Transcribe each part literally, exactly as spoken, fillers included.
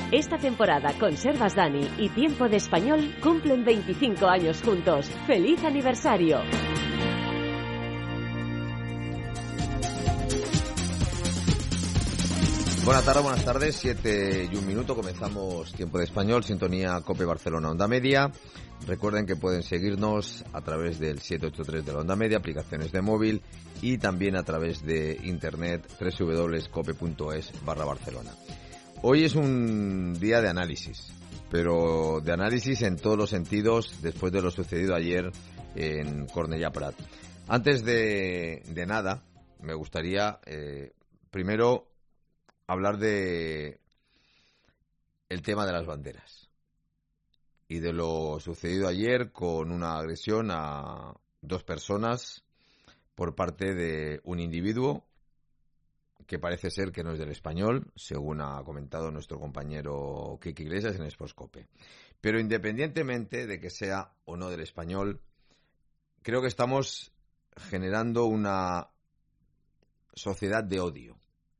Esta temporada Conservas Dani y Tiempo de Español cumplen veinticinco años juntos. ¡Feliz aniversario! Buenas tardes, buenas tardes, siete y un minuto, comenzamos Tiempo de Español, sintonía COPE Barcelona Onda Media. Recuerden que pueden seguirnos a través del siete ocho tres de la Onda Media, aplicaciones de móvil y también a través de internet doble u doble u doble u punto cope punto es barra Barcelona. Hoy es un día de análisis, pero de análisis en todos los sentidos después de lo sucedido ayer en Cornellà Prat. Antes de, de nada, me gustaría eh, primero hablar de el tema de las banderas y de lo sucedido ayer con una agresión a dos personas por parte de un individuo que parece ser que no es del Español, según ha comentado nuestro compañero Quique Iglesias en Sportscope. Pero independientemente de que sea o no del Español, creo que estamos generando una sociedad de odio.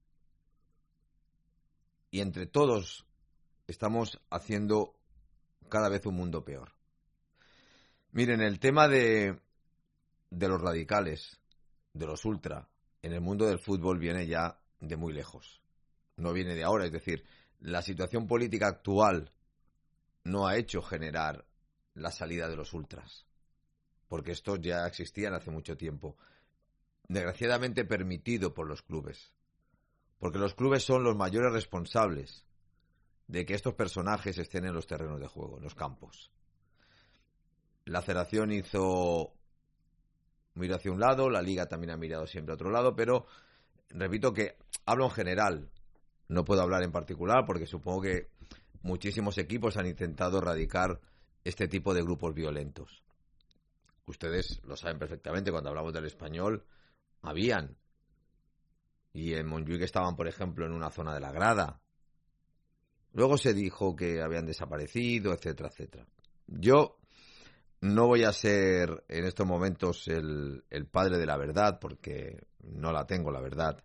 Y entre todos estamos haciendo cada vez un mundo peor. Miren, el tema de, de los radicales, de los ultra, en el mundo del fútbol viene ya de muy lejos. No viene de ahora, es decir, la situación política actual no ha hecho generar la salida de los ultras, porque estos ya existían hace mucho tiempo. Desgraciadamente permitido por los clubes. Porque los clubes son los mayores responsables de que estos personajes estén en los terrenos de juego, en los campos. La Federación hizo, miró hacia un lado, la Liga también ha mirado siempre a otro lado, pero repito que hablo en general, no puedo hablar en particular porque supongo que muchísimos equipos han intentado erradicar este tipo de grupos violentos. Ustedes lo saben perfectamente, cuando hablamos del Español, habían. Y en Montjuic estaban, por ejemplo, en una zona de la grada. Luego se dijo que habían desaparecido, etcétera, etcétera. Yo no voy a ser en estos momentos el, el padre de la verdad, porque no la tengo, la verdad.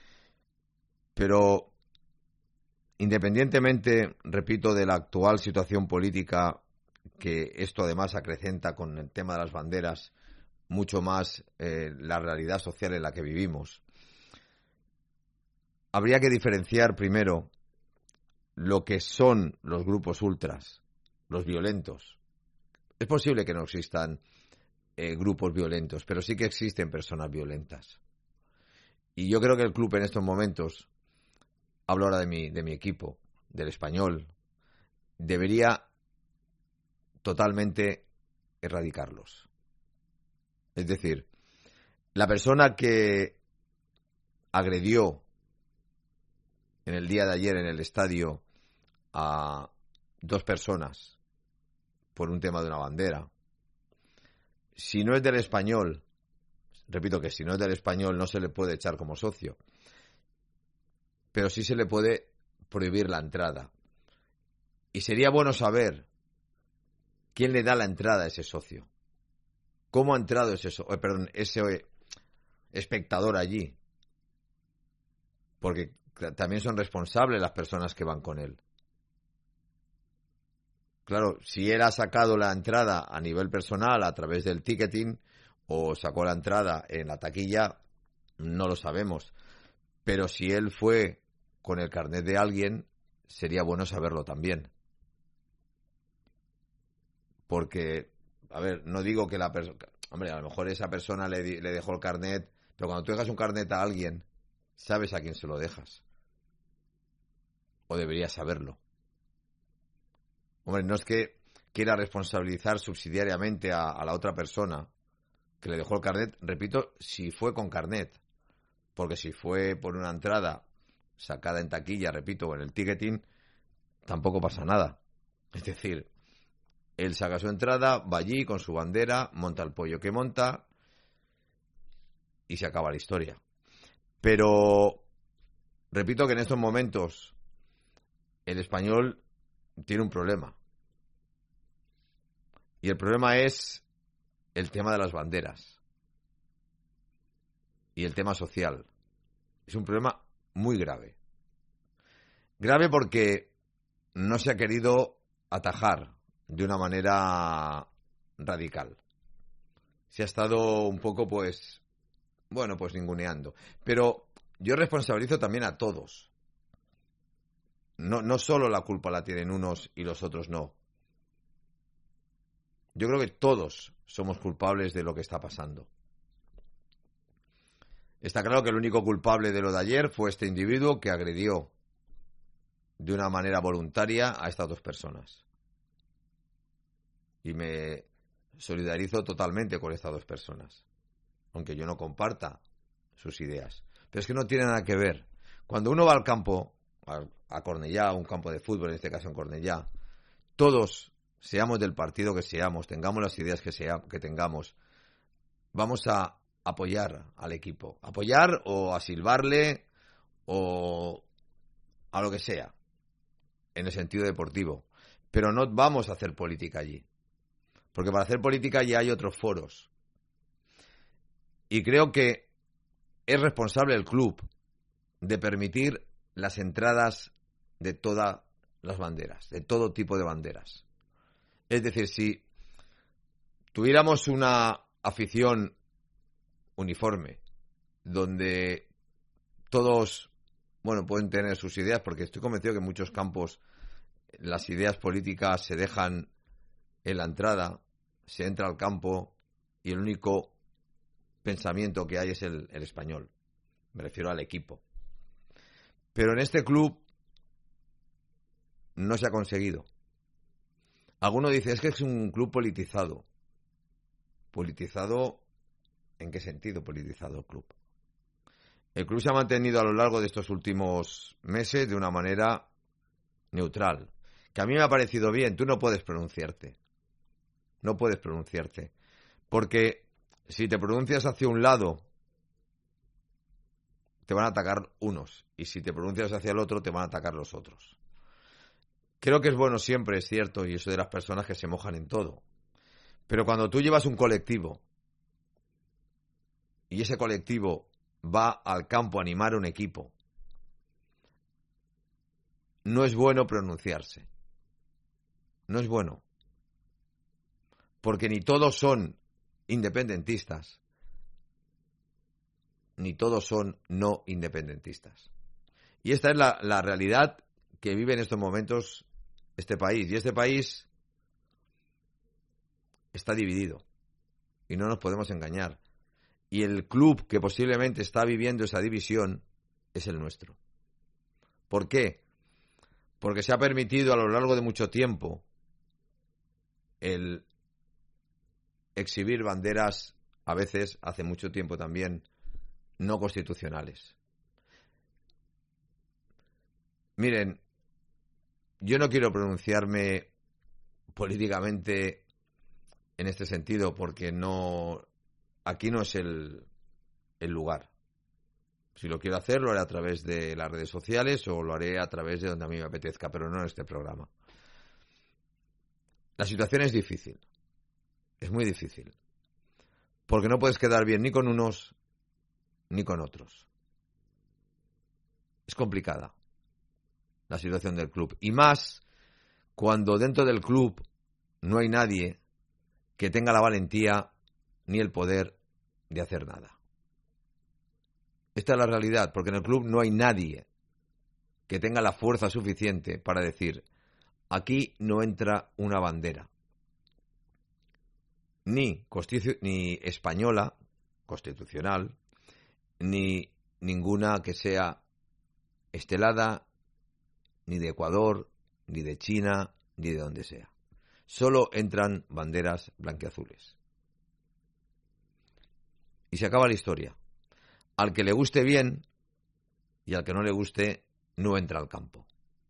Pero independientemente, repito, de la actual situación política, que esto además acrecenta con el tema de las banderas, mucho más eh, la realidad social en la que vivimos. Habría que diferenciar primero lo que son los grupos ultras, los violentos. Es posible que no existan eh, grupos violentos, pero sí que existen personas violentas. Y yo creo que el club en estos momentos, hablo ahora de mi, de mi equipo, del Español, debería totalmente erradicarlos. Es decir, la persona que agredió en el día de ayer en el estadio a dos personas por un tema de una bandera, si no es del Español, repito que si no es del Español no se le puede echar como socio, pero sí se le puede prohibir la entrada. Y sería bueno saber quién le da la entrada a ese socio, cómo ha entrado ese, so- eh, perdón, ese espectador allí, porque también son responsables las personas que van con él. Claro, si él ha sacado la entrada a nivel personal a través del ticketing o sacó la entrada en la taquilla, no lo sabemos. Pero si él fue con el carnet de alguien, sería bueno saberlo también. Porque, a ver, no digo que la persona... Hombre, a lo mejor esa persona le, di- le dejó el carnet, pero cuando tú dejas un carnet a alguien, sabes a quién se lo dejas. O deberías saberlo. Hombre, no es que quiera responsabilizar subsidiariamente a, a la otra persona que le dejó el carnet, repito, si fue con carnet. Porque si fue por una entrada sacada en taquilla, repito, o en el ticketing, tampoco pasa nada. Es decir, él saca su entrada, va allí con su bandera, monta el pollo que monta y se acaba la historia. Pero repito que en estos momentos el Español tiene un problema. Y el problema es el tema de las banderas. Y el tema social. Es un problema muy grave. Grave porque no se ha querido atajar de una manera radical. Se ha estado un poco, pues, bueno, pues ninguneando. Pero yo responsabilizo también a todos. No, no solo la culpa la tienen unos y los otros no. Yo creo que todos somos culpables de lo que está pasando. Está claro que el único culpable de lo de ayer fue este individuo que agredió de una manera voluntaria a estas dos personas. Y me solidarizo totalmente con estas dos personas, aunque yo no comparta sus ideas. Pero es que no tiene nada que ver. Cuando uno va al campo, a Cornellá, a un campo de fútbol, en este caso en Cornellá, todos, seamos del partido que seamos, tengamos las ideas que, sea, que tengamos, vamos a apoyar al equipo. Apoyar o a silbarle o a lo que sea, en el sentido deportivo. Pero no vamos a hacer política allí. Porque para hacer política ya hay otros foros. Y creo que es responsable el club de permitir las entradas de todas las banderas, de todo tipo de banderas. Es decir, si tuviéramos una afición uniforme, donde todos, bueno, pueden tener sus ideas, porque estoy convencido que en muchos campos las ideas políticas se dejan en la entrada, se entra al campo y el único pensamiento que hay es el, el español. Me refiero al equipo. Pero en este club no se ha conseguido. Alguno dice, es que es un club politizado. ¿Politizado? ¿En qué sentido politizado el club? El club se ha mantenido a lo largo de estos últimos meses de una manera neutral. Que a mí me ha parecido bien. Tú no puedes pronunciarte. No puedes pronunciarte. Porque si te pronuncias hacia un lado, te van a atacar unos. Y si te pronuncias hacia el otro, te van a atacar los otros. Creo que es bueno siempre, es cierto, y eso de las personas que se mojan en todo. Pero cuando tú llevas un colectivo y ese colectivo va al campo a animar a un equipo, no es bueno pronunciarse. No es bueno. Porque ni todos son independentistas, ni todos son no independentistas. Y esta es la, la realidad que vive en estos momentos este país. Y este país está dividido. Y no nos podemos engañar. Y el club que posiblemente está viviendo esa división es el nuestro. ¿Por qué? Porque se ha permitido a lo largo de mucho tiempo el exhibir banderas, a veces, hace mucho tiempo también, no constitucionales. Miren, yo no quiero pronunciarme políticamente en este sentido porque no, aquí no es el, el lugar. Si lo quiero hacer, lo haré a través de las redes sociales o lo haré a través de donde a mí me apetezca, pero no en este programa. La situación es difícil. Es muy difícil. Porque no puedes quedar bien ni con unos ni con otros. Es complicada la situación del club. Y más cuando dentro del club no hay nadie que tenga la valentía ni el poder de hacer nada. Esta es la realidad, porque en el club no hay nadie que tenga la fuerza suficiente para decir, aquí no entra una bandera. Ni, constitu- ni española, constitucional, ni ninguna que sea estelada, ni de Ecuador, ni de China, ni de donde sea. Solo entran banderas blanquiazules. Y se acaba la historia. Al que le guste bien y al que no le guste no entra al campo.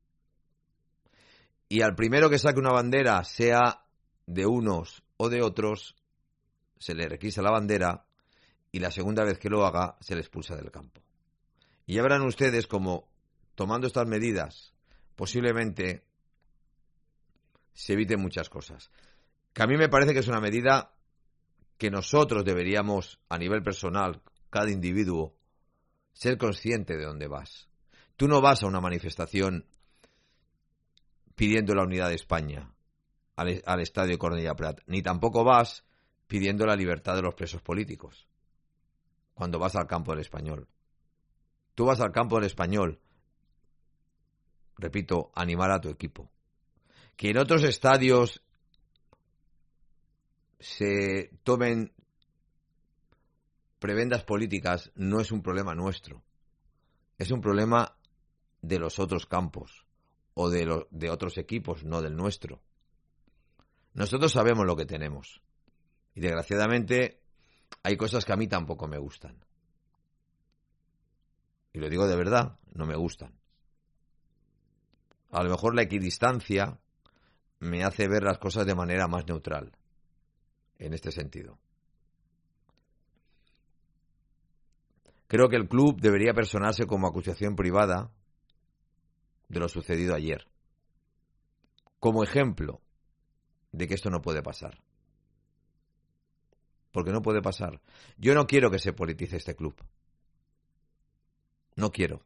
Y al primero que saque una bandera, sea de unos o de otros, se le requisa la bandera y la segunda vez que lo haga se le expulsa del campo. Y ya verán ustedes como tomando estas medidas posiblemente se eviten muchas cosas. Que a mí me parece que es una medida que nosotros deberíamos, a nivel personal, cada individuo, ser consciente de dónde vas. Tú no vas a una manifestación pidiendo la unidad de España al, al estadio Cornellà Prat, ni tampoco vas pidiendo la libertad de los presos políticos cuando vas al campo del Español. Tú vas al campo del Español, repito, animar a tu equipo. Que en otros estadios se tomen prebendas políticas no es un problema nuestro. Es un problema de los otros campos o de, lo, de otros equipos, no del nuestro. Nosotros sabemos lo que tenemos. Y desgraciadamente hay cosas que a mí tampoco me gustan. Y lo digo de verdad, no me gustan. A lo mejor la equidistancia me hace ver las cosas de manera más neutral, en este sentido. Creo que el club debería personarse como acusación privada de lo sucedido ayer, como ejemplo de que esto no puede pasar. Porque no puede pasar. Yo no quiero que se politice este club. No quiero.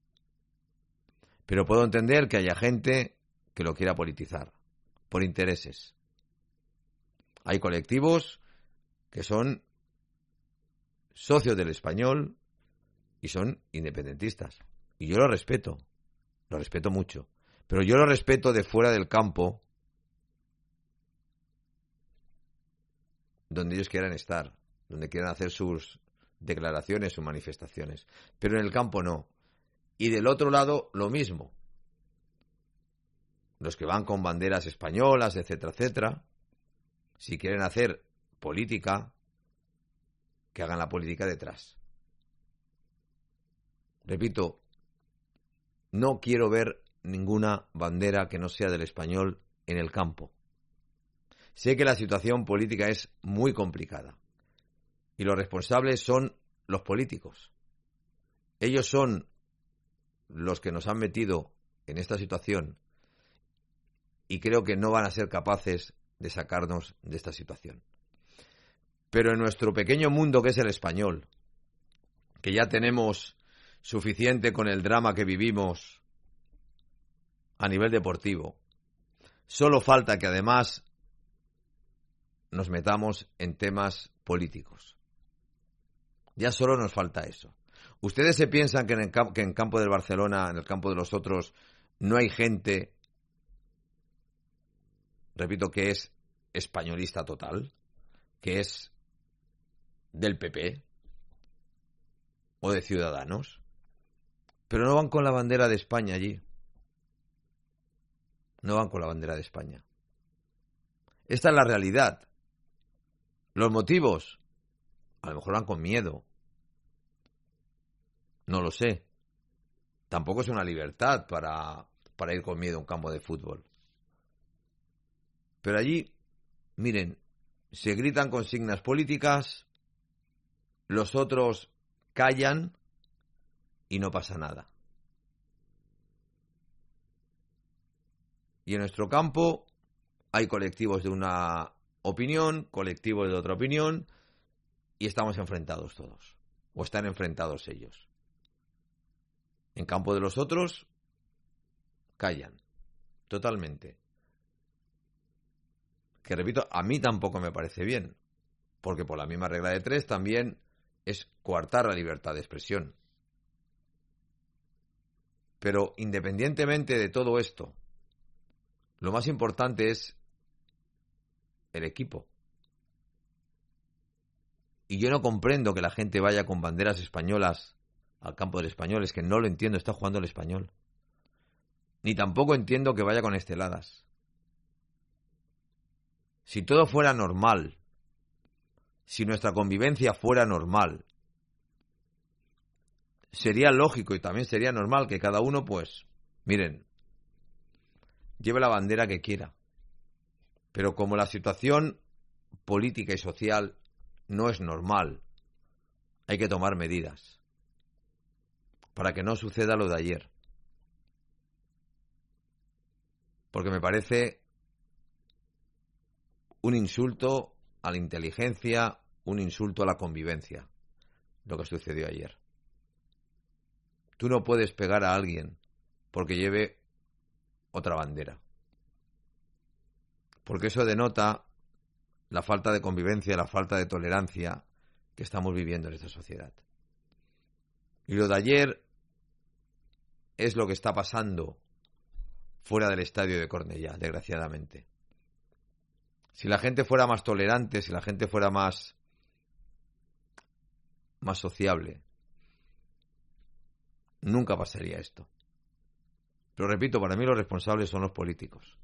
Pero puedo entender que haya gente que lo quiera politizar, por intereses. Hay colectivos que son socios del Español y son independentistas. Y yo lo respeto, lo respeto mucho. Pero yo lo respeto de fuera del campo, donde ellos quieran estar, donde quieran hacer sus declaraciones, sus manifestaciones. Pero en el campo no. Y del otro lado, lo mismo. Los que van con banderas españolas, etcétera, etcétera, si quieren hacer política, que hagan la política detrás. Repito, no quiero ver ninguna bandera que no sea del Español en el campo. Sé que la situación política es muy complicada y los responsables son los políticos. Ellos son los que nos han metido en esta situación y creo que no van a ser capaces de sacarnos de esta situación. Pero en nuestro pequeño mundo que es el español, que ya tenemos suficiente con el drama que vivimos a nivel deportivo, solo falta que además nos metamos en temas políticos. Ya solo nos falta eso. ¿Ustedes se piensan que en el campo, que en campo del Barcelona, en el campo de los otros, no hay gente, repito, que es españolista total, que es del P P o de Ciudadanos? Pero no van con la bandera de España allí. No van con la bandera de España. Esta es la realidad. Los motivos, a lo mejor van con miedo. No lo sé. Tampoco es una libertad para, para ir con miedo a un campo de fútbol. Pero allí, miren, se gritan consignas políticas, los otros callan y no pasa nada. Y en nuestro campo hay colectivos de una opinión, colectivos de otra opinión, y estamos enfrentados todos, o están enfrentados ellos. En campo de los otros, callan, totalmente. Que repito, a mí tampoco me parece bien, porque por la misma regla de tres también es coartar la libertad de expresión. Pero independientemente de todo esto, lo más importante es el equipo. Y yo no comprendo que la gente vaya con banderas españolas al campo del Español. Es que no lo entiendo, está jugando el Español. Ni tampoco entiendo que vaya con esteladas. Si todo fuera normal, si nuestra convivencia fuera normal, sería lógico y también sería normal que cada uno, pues, miren, lleve la bandera que quiera. Pero como la situación política y social no es normal, hay que tomar medidas para que no suceda lo de ayer. Porque me parece un insulto a la inteligencia, un insulto a la convivencia, lo que sucedió ayer. Tú no puedes pegar a alguien porque lleve otra bandera. porque eso denota la falta de convivencia, la falta de tolerancia que estamos viviendo en esta sociedad. Y lo de ayer es lo que está pasando fuera del estadio de Cornellá, desgraciadamente. Si la gente fuera más tolerante, si la gente fuera más, más sociable, nunca pasaría esto. Pero repito, para mí los responsables son los políticos.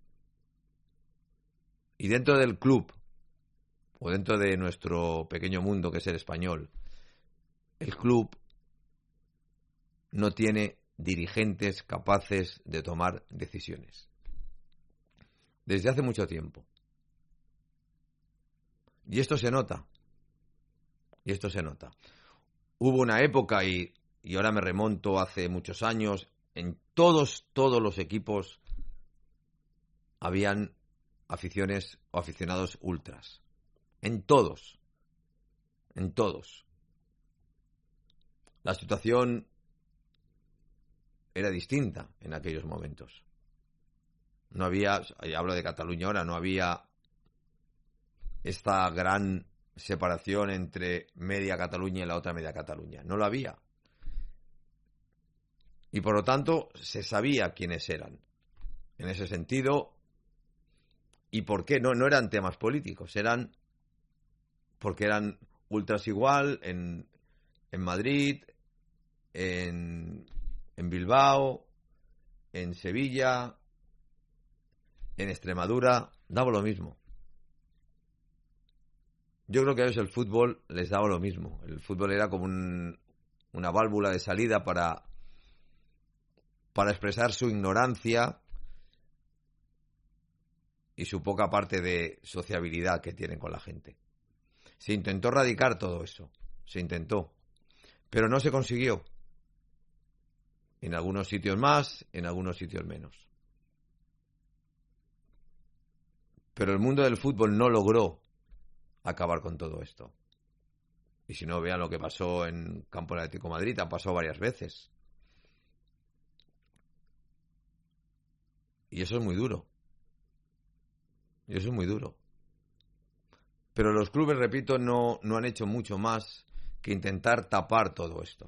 Y dentro del club, o dentro de nuestro pequeño mundo que es el español, el club no tiene dirigentes capaces de tomar decisiones. Desde hace mucho tiempo. Y esto se nota. Y esto se nota. Hubo una época, y, y ahora me remonto hace muchos años, en todos, todos los equipos habían aficiones o aficionados ultras. En todos. En todos. La situación era distinta en aquellos momentos. No había, hablo de Cataluña ahora, no había esta gran separación entre media Cataluña y la otra media Cataluña. No lo había. Y por lo tanto se sabía quiénes eran. En ese sentido, ¿y por qué? No, no eran temas políticos, eran porque eran ultras igual en, en Madrid, en, en Bilbao, en Sevilla, en Extremadura, daba lo mismo. Yo creo que a ellos el fútbol les daba lo mismo. El fútbol era como un, una válvula de salida para, para expresar su ignorancia y su poca parte de sociabilidad que tienen con la gente. Se intentó erradicar todo eso, se intentó, pero no se consiguió. En algunos sitios más, en algunos sitios menos. Pero el mundo del fútbol no logró acabar con todo esto. Y si no, vean lo que pasó en Campo del Atlético de Madrid, ha pasado varias veces. Y eso es muy duro. Y eso es muy duro. Pero los clubes, repito, no, no han hecho mucho más que intentar tapar todo esto.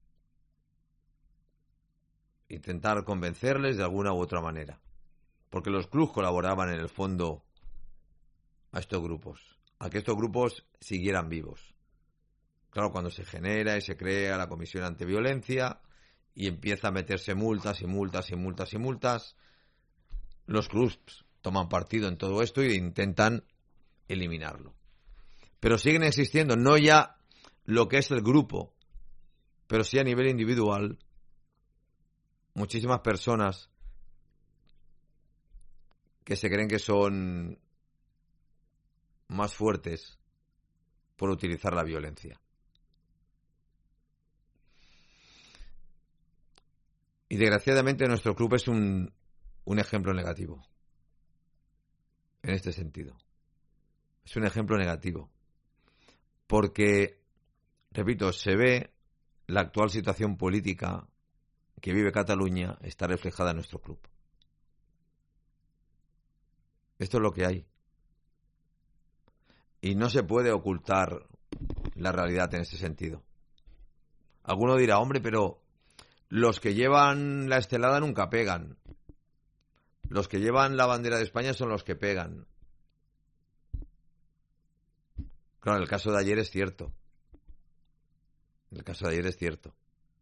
Intentar convencerles de alguna u otra manera. Porque los clubes colaboraban en el fondo a estos grupos, a que estos grupos siguieran vivos. Claro, cuando se genera y se crea la Comisión Antiviolencia y empieza a meterse multas y multas y multas y multas, los clubes toman partido en todo esto e intentan eliminarlo. Pero siguen existiendo, no ya lo que es el grupo, pero sí a nivel individual, muchísimas personas que se creen que son más fuertes por utilizar la violencia. Y desgraciadamente nuestro club es un, un ejemplo negativo en este sentido. Es un ejemplo negativo. Porque, repito, se ve la actual situación política que vive Cataluña está reflejada en nuestro club. Esto es lo que hay. Y no se puede ocultar la realidad en ese sentido. Alguno dirá, hombre, pero los que llevan la estelada nunca pegan. Los que llevan la bandera de España son los que pegan. Claro, en el caso de ayer es cierto. En el caso de ayer es cierto.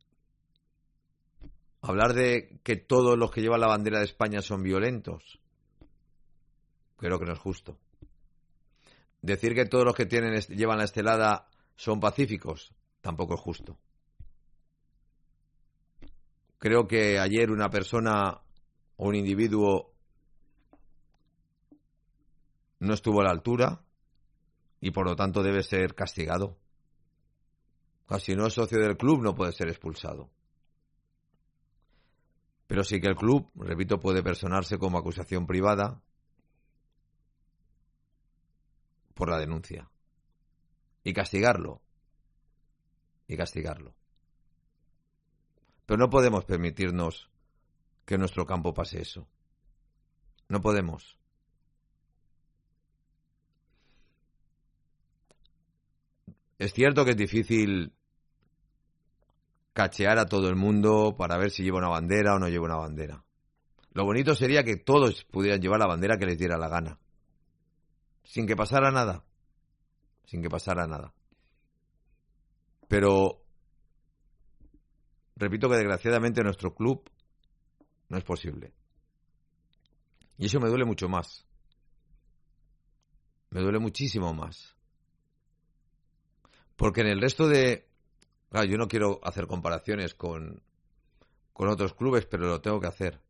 Hablar de que todos los que llevan la bandera de España son violentos, creo que no es justo. Decir que todos los que tienen llevan la estelada son pacíficos, tampoco es justo. Creo que ayer una persona o un individuo no estuvo a la altura y por lo tanto debe ser castigado. Si no es socio del club no puede ser expulsado. Pero sí que el club, repito, puede personarse como acusación privada por la denuncia y castigarlo y castigarlo. Pero no podemos permitirnos que en nuestro campo pase eso. No podemos. Es cierto que es difícil cachear a todo el mundo para ver si lleva una bandera o no lleva una bandera. Lo bonito sería que todos pudieran llevar la bandera que les diera la gana. Sin que pasara nada. Sin que pasara nada. Pero repito que desgraciadamente nuestro club no es posible. Y eso me duele mucho más. Me duele muchísimo más. Porque en el resto de... Claro, yo no quiero hacer comparaciones con, con otros clubes, pero lo tengo que hacer.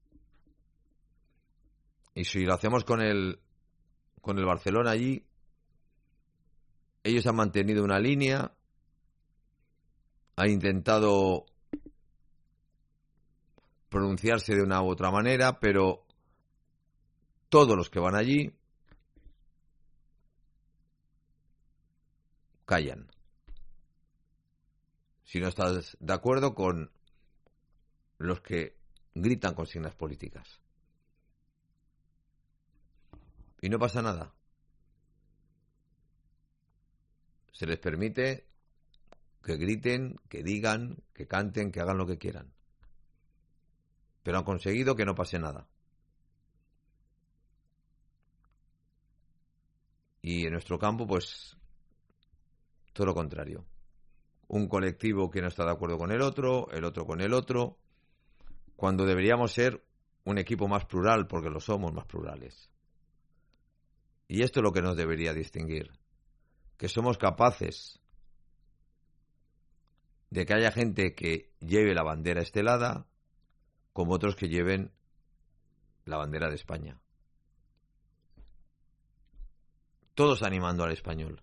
Y si lo hacemos con el, con el Barcelona allí, ellos han mantenido una línea, han intentado pronunciarse de una u otra manera, pero todos los que van allí callan. Si no estás de acuerdo con los que gritan consignas políticas. Y no pasa nada. Se les permite que griten, que digan, que canten, que hagan lo que quieran. Pero han conseguido que no pase nada. Y en nuestro campo, pues, todo lo contrario. Un colectivo que no está de acuerdo con el otro, el otro con el otro, cuando deberíamos ser un equipo más plural, porque lo somos más plurales. Y esto es lo que nos debería distinguir, que somos capaces de que haya gente que lleve la bandera estelada, como otros que lleven la bandera de España. Todos animando al español.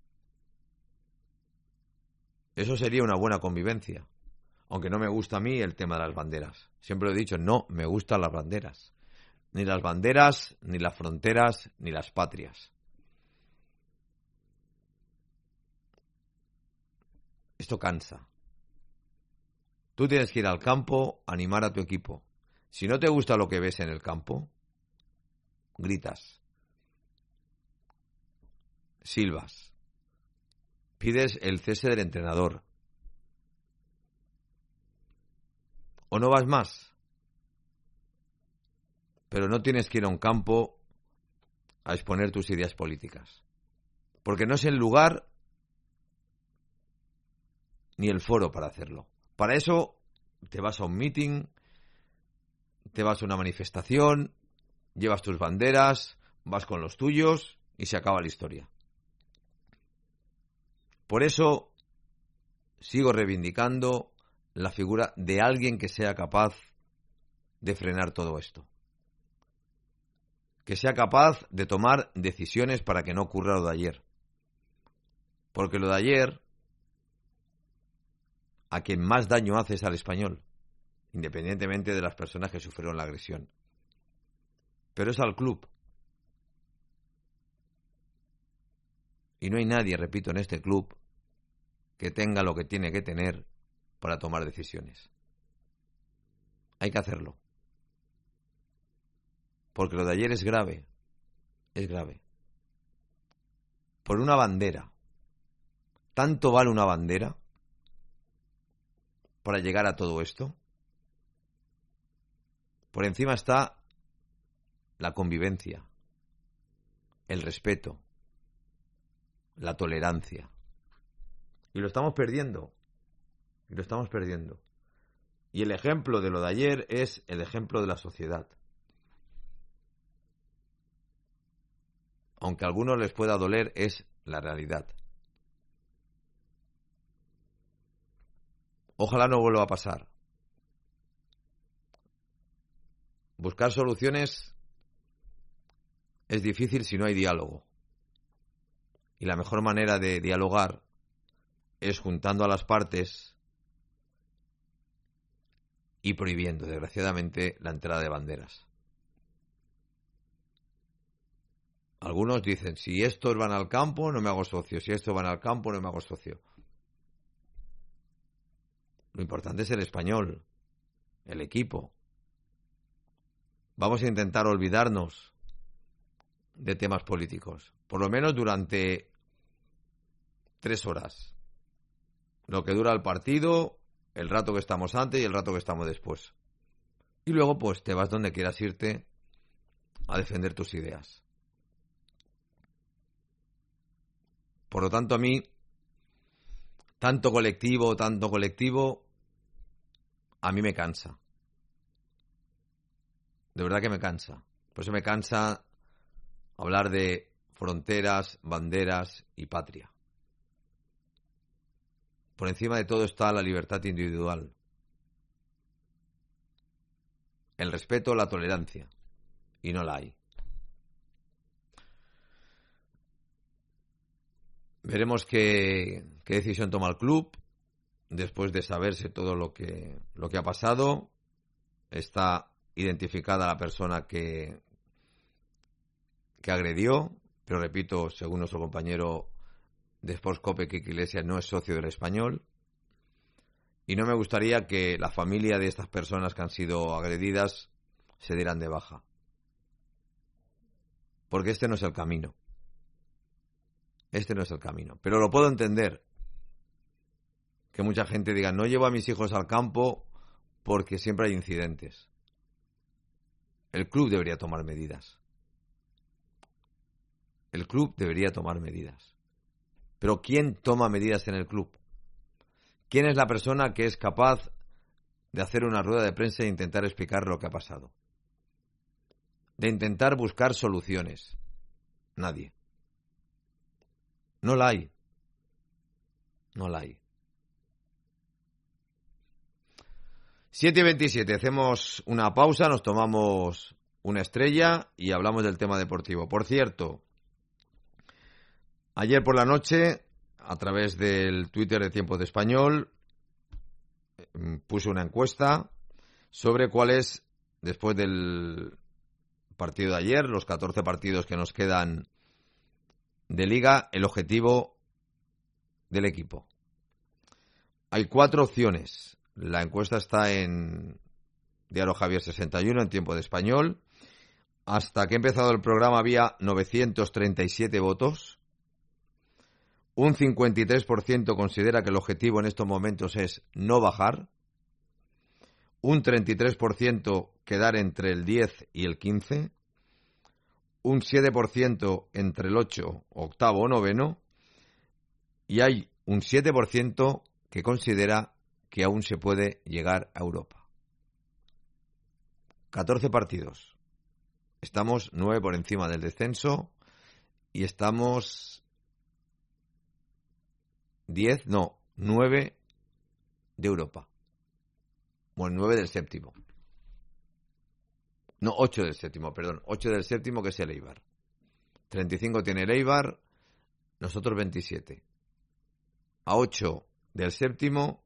Eso sería una buena convivencia. Aunque no me gusta a mí el tema de las banderas. Siempre lo he dicho, no me gustan las banderas. Ni las banderas, ni las fronteras, ni las patrias. Esto cansa. Tú tienes que ir al campo a animar a tu equipo. Si no te gusta lo que ves en el campo, gritas, silbas, pides el cese del entrenador. ¿O no vas más? Pero no tienes que ir a un campo a exponer tus ideas políticas. Porque no es el lugar ni el foro para hacerlo. Para eso te vas a un meeting, te vas a una manifestación, llevas tus banderas, vas con los tuyos y se acaba la historia. Por eso sigo reivindicando la figura de alguien que sea capaz de frenar todo esto. Que sea capaz de tomar decisiones para que no ocurra lo de ayer. Porque lo de ayer, a quien más daño hace es al español, independientemente de las personas que sufrieron la agresión. Pero es al club. Y no hay nadie, repito, en este club que tenga lo que tiene que tener para tomar decisiones. Hay que hacerlo. Porque lo de ayer es grave. Es grave. Por una bandera. ¿Tanto vale una bandera para llegar a todo esto? Por encima está la convivencia, el respeto, la tolerancia. Y lo estamos perdiendo. Y lo estamos perdiendo. Y el ejemplo de lo de ayer es el ejemplo de la sociedad. Aunque a algunos les pueda doler, es la realidad. Ojalá no vuelva a pasar. Buscar soluciones es difícil si no hay diálogo. Y la mejor manera de dialogar es juntando a las partes y prohibiendo, desgraciadamente, la entrada de banderas. Algunos dicen, si estos van al campo, no me hago socio. Si estos van al campo, no me hago socio. Lo importante es el español, el equipo. Vamos a intentar olvidarnos de temas políticos. Por lo menos durante tres horas. Lo que dura el partido, el rato que estamos antes y el rato que estamos después. Y luego pues te vas donde quieras irte a defender tus ideas. Por lo tanto, a mí, tanto colectivo, tanto colectivo, a mí me cansa. De verdad que me cansa. Por eso me cansa hablar de fronteras, banderas y patria. Por encima de todo está la libertad individual, el respeto, la tolerancia, y no la hay. Veremos qué, qué decisión toma el club después de saberse todo lo que, lo que ha pasado. Está identificada la persona que, que agredió, pero repito, según nuestro compañero de Sports Cope, Kike Iglesias no es socio del Español, y no me gustaría que la familia de estas personas que han sido agredidas se dieran de baja, porque este no es el camino. Este no es el camino. Pero lo puedo entender, que mucha gente diga, no llevo a mis hijos al campo porque siempre hay incidentes. El club debería tomar medidas. El club debería tomar medidas. Pero ¿quién toma medidas en el club? ¿Quién es la persona que es capaz de hacer una rueda de prensa e intentar explicar lo que ha pasado? De intentar buscar soluciones. Nadie. No la hay. No la hay. siete y veintisiete, hacemos una pausa, nos tomamos una estrella y hablamos del tema deportivo. Por cierto, ayer por la noche, a través del Twitter de Tiempo de Español, puse una encuesta sobre cuál es, después del partido de ayer, los catorce partidos que nos quedan de liga, el objetivo del equipo. Hay cuatro opciones. La encuesta está en Diario Javier sesenta y uno, en Tiempo de Español. Hasta que ha empezado el programa había novecientos treinta y siete votos. Un cincuenta y tres por ciento considera que el objetivo en estos momentos es no bajar. Un treinta y tres por ciento quedar entre el diez y el quince. Un siete por ciento entre el ocho, octavo o noveno, y hay un siete por ciento que considera que aún se puede llegar a Europa. catorce partidos. Estamos nueve por encima del descenso y estamos diez, no, nueve de Europa. Bueno, nueve del séptimo. No, ocho del séptimo, perdón. ocho del séptimo, que es el Eibar. treinta y cinco tiene el Eibar, nosotros veintisiete. A ocho del séptimo,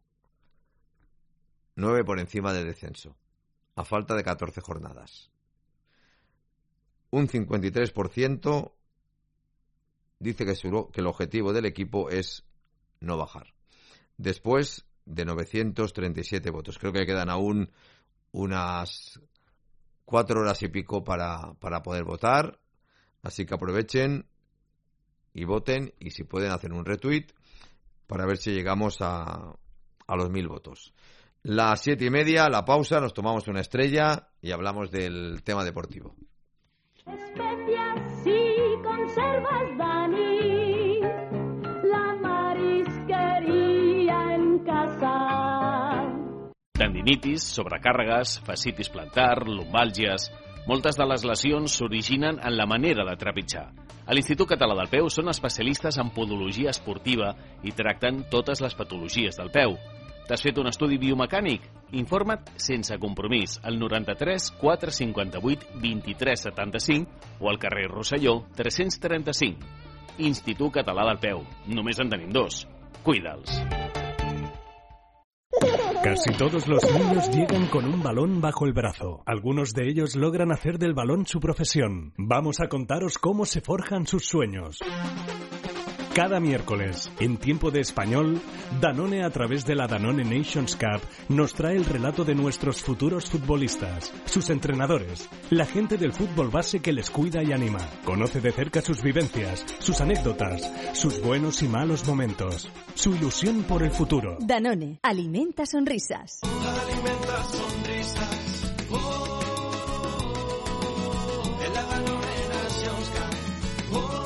nueve por encima del descenso. A falta de catorce jornadas. Un cincuenta y tres por ciento dice que, su, que el objetivo del equipo es no bajar. Después de novecientos treinta y siete votos. Creo que quedan aún unas cuatro horas y pico para, para poder votar, así que aprovechen y voten, y si pueden hacer un retweet para ver si llegamos a, a los mil votos. Las siete y media, la pausa, nos tomamos una estrella y hablamos del tema deportivo. Especias y conservas, Dani, la marisquería en casa. Tendinitis, sobrecàrregues, fascitis plantar, lumbàlgies... Moltes de les lesions s'originen en la manera de trepitjar. A l'Institut Català del Peu són especialistes en podologia esportiva i tracten totes les patologies del peu. T'has fet un estudi biomecànic? Informa't sense compromís al noranta-tres quatre cinquanta-vuit vint-i-tres setanta-cinc o al carrer Rosselló tres-cents trenta-cinc. Institut Català del Peu. Només en tenim dos. Cuida'ls. Casi todos los niños llegan con un balón bajo el brazo. Algunos de ellos logran hacer del balón su profesión. Vamos a contaros cómo se forjan sus sueños. Cada miércoles, en Tiempo de Español, Danone, a través de la Danone Nations Cup, nos trae el relato de nuestros futuros futbolistas, sus entrenadores, la gente del fútbol base que les cuida y anima. Conoce de cerca sus vivencias, sus anécdotas, sus buenos y malos momentos, su ilusión por el futuro. Danone, alimenta sonrisas. Alimenta sonrisas. Oh, en la Danone Nations Cup. Oh.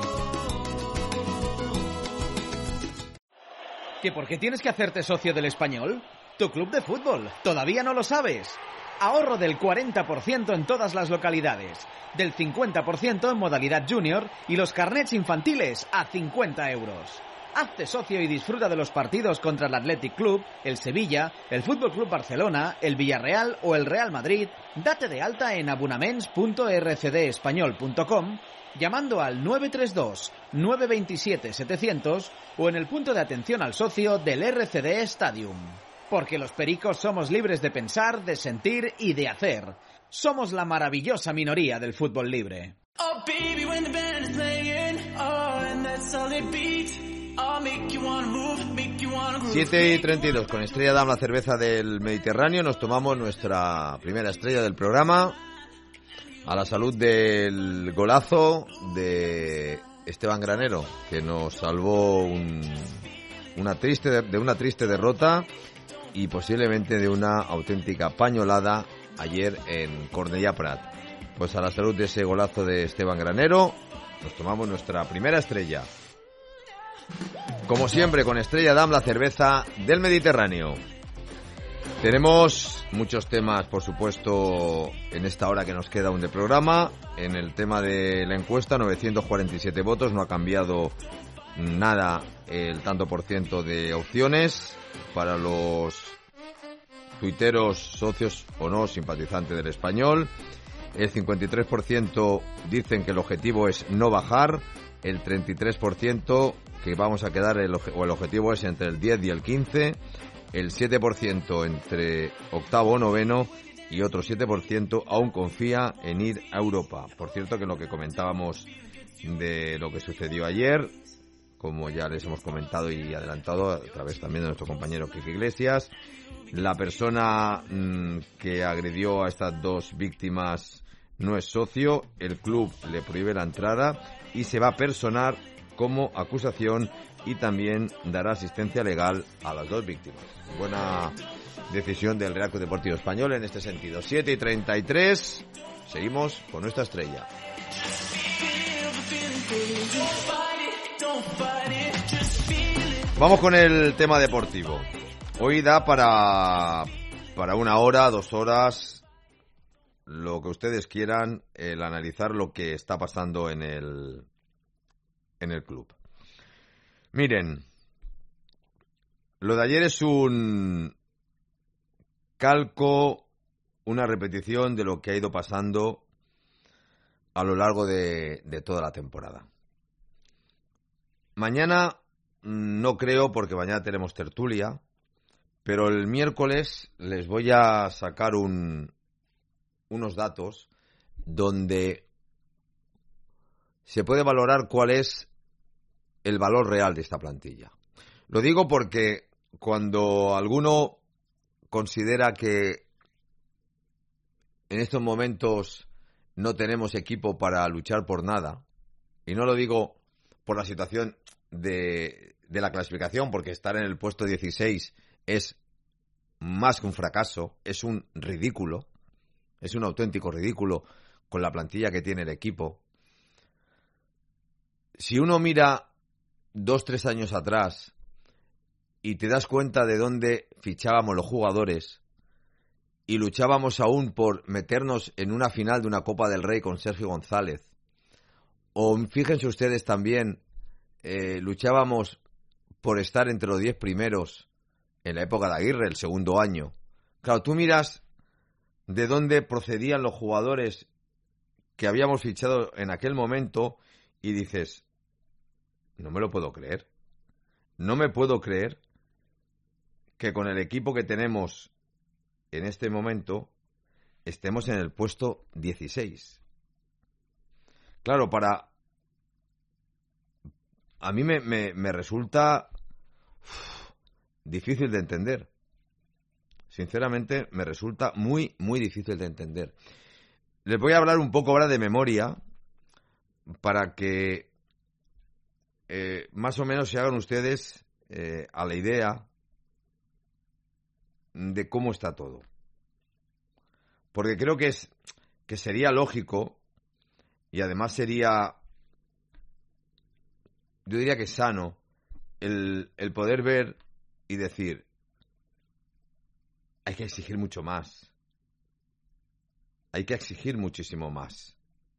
¿Que por qué tienes que hacerte socio del Español? Tu club de fútbol. ¿Todavía no lo sabes? Ahorro del cuarenta por ciento en todas las localidades, del cincuenta por ciento en modalidad junior y los carnets infantiles a cincuenta euros. Hazte socio y disfruta de los partidos contra el Athletic Club, el Sevilla, el Fútbol Club Barcelona, el Villarreal o el Real Madrid. Date de alta en abonaments punto r c d español punto com llamando al nueve tres dos, nueve dos siete, setecientos o en el punto de atención al socio del R C D Stadium. Porque los pericos somos libres de pensar, de sentir y de hacer. Somos la maravillosa minoría del fútbol libre. Oh, baby, when the band is playing, oh, and that's all it beats. Oh, make you wanna move, make you wanna groove. siete y treinta y dos, con Estrella Damm, la cerveza del Mediterráneo, nos tomamos nuestra primera estrella del programa. A la salud del golazo de Esteban Granero, que nos salvó un, una triste de una triste derrota y posiblemente de una auténtica pañolada ayer en Cornellà Prat. Pues a la salud de ese golazo de Esteban Granero, nos tomamos nuestra primera estrella. Como siempre, con Estrella Damm, la cerveza del Mediterráneo. Tenemos muchos temas, por supuesto, en esta hora que nos queda aún de programa. En el tema de la encuesta, novecientos cuarenta y siete votos, no ha cambiado nada el tanto por ciento de opciones. Para los tuiteros, socios o no, simpatizantes del Español, el cincuenta y tres por ciento dicen que el objetivo es no bajar, el treinta y tres por ciento que vamos a quedar, el, o el objetivo es entre el diez y el quince, el siete por ciento entre octavo o noveno y otro siete por ciento aún confía en ir a Europa. Por cierto, que lo que comentábamos de lo que sucedió ayer, como ya les hemos comentado y adelantado a través también de nuestro compañero Quique Iglesias, la persona mmm, que agredió a estas dos víctimas no es socio, el club le prohíbe la entrada y se va a personar como acusación y también dará asistencia legal a las dos víctimas. Buena decisión del Real Club Deportivo Español en este sentido. siete y treinta y tres, seguimos con nuestra estrella. Vamos con el tema deportivo. Hoy da para, para una hora, dos horas, lo que ustedes quieran, el analizar lo que está pasando en el, en el club. Miren, lo de ayer es un calco, una repetición de lo que ha ido pasando a lo largo de, de toda la temporada. Mañana no creo, porque mañana tenemos tertulia, pero el miércoles les voy a sacar un, unos datos donde se puede valorar cuál es el valor real de esta plantilla. Lo digo porque cuando alguno considera que en estos momentos no tenemos equipo para luchar por nada, y no lo digo por la situación de, de la clasificación, porque estar en el puesto dieciséis es más que un fracaso, es un ridículo, es un auténtico ridículo con la plantilla que tiene el equipo. Si uno mira dos, tres años atrás y te das cuenta de dónde fichábamos los jugadores y luchábamos aún por meternos en una final de una Copa del Rey con Sergio González, o fíjense ustedes también, eh, luchábamos por estar entre los diez primeros en la época de Aguirre, el segundo año. Claro, tú miras de dónde procedían los jugadores que habíamos fichado en aquel momento y dices, no me lo puedo creer. No me puedo creer que con el equipo que tenemos en este momento estemos en el puesto dieciséis. Claro, para a mí me, me, me resulta uf, difícil de entender. Sinceramente, me resulta muy, muy difícil de entender. Les voy a hablar un poco ahora de memoria para que eh, más o menos se hagan ustedes eh, a la idea de cómo está todo. Porque creo que, es, que sería lógico y además sería, yo diría que sano, el, el poder ver y decir, hay que exigir mucho más. Hay que exigir muchísimo más.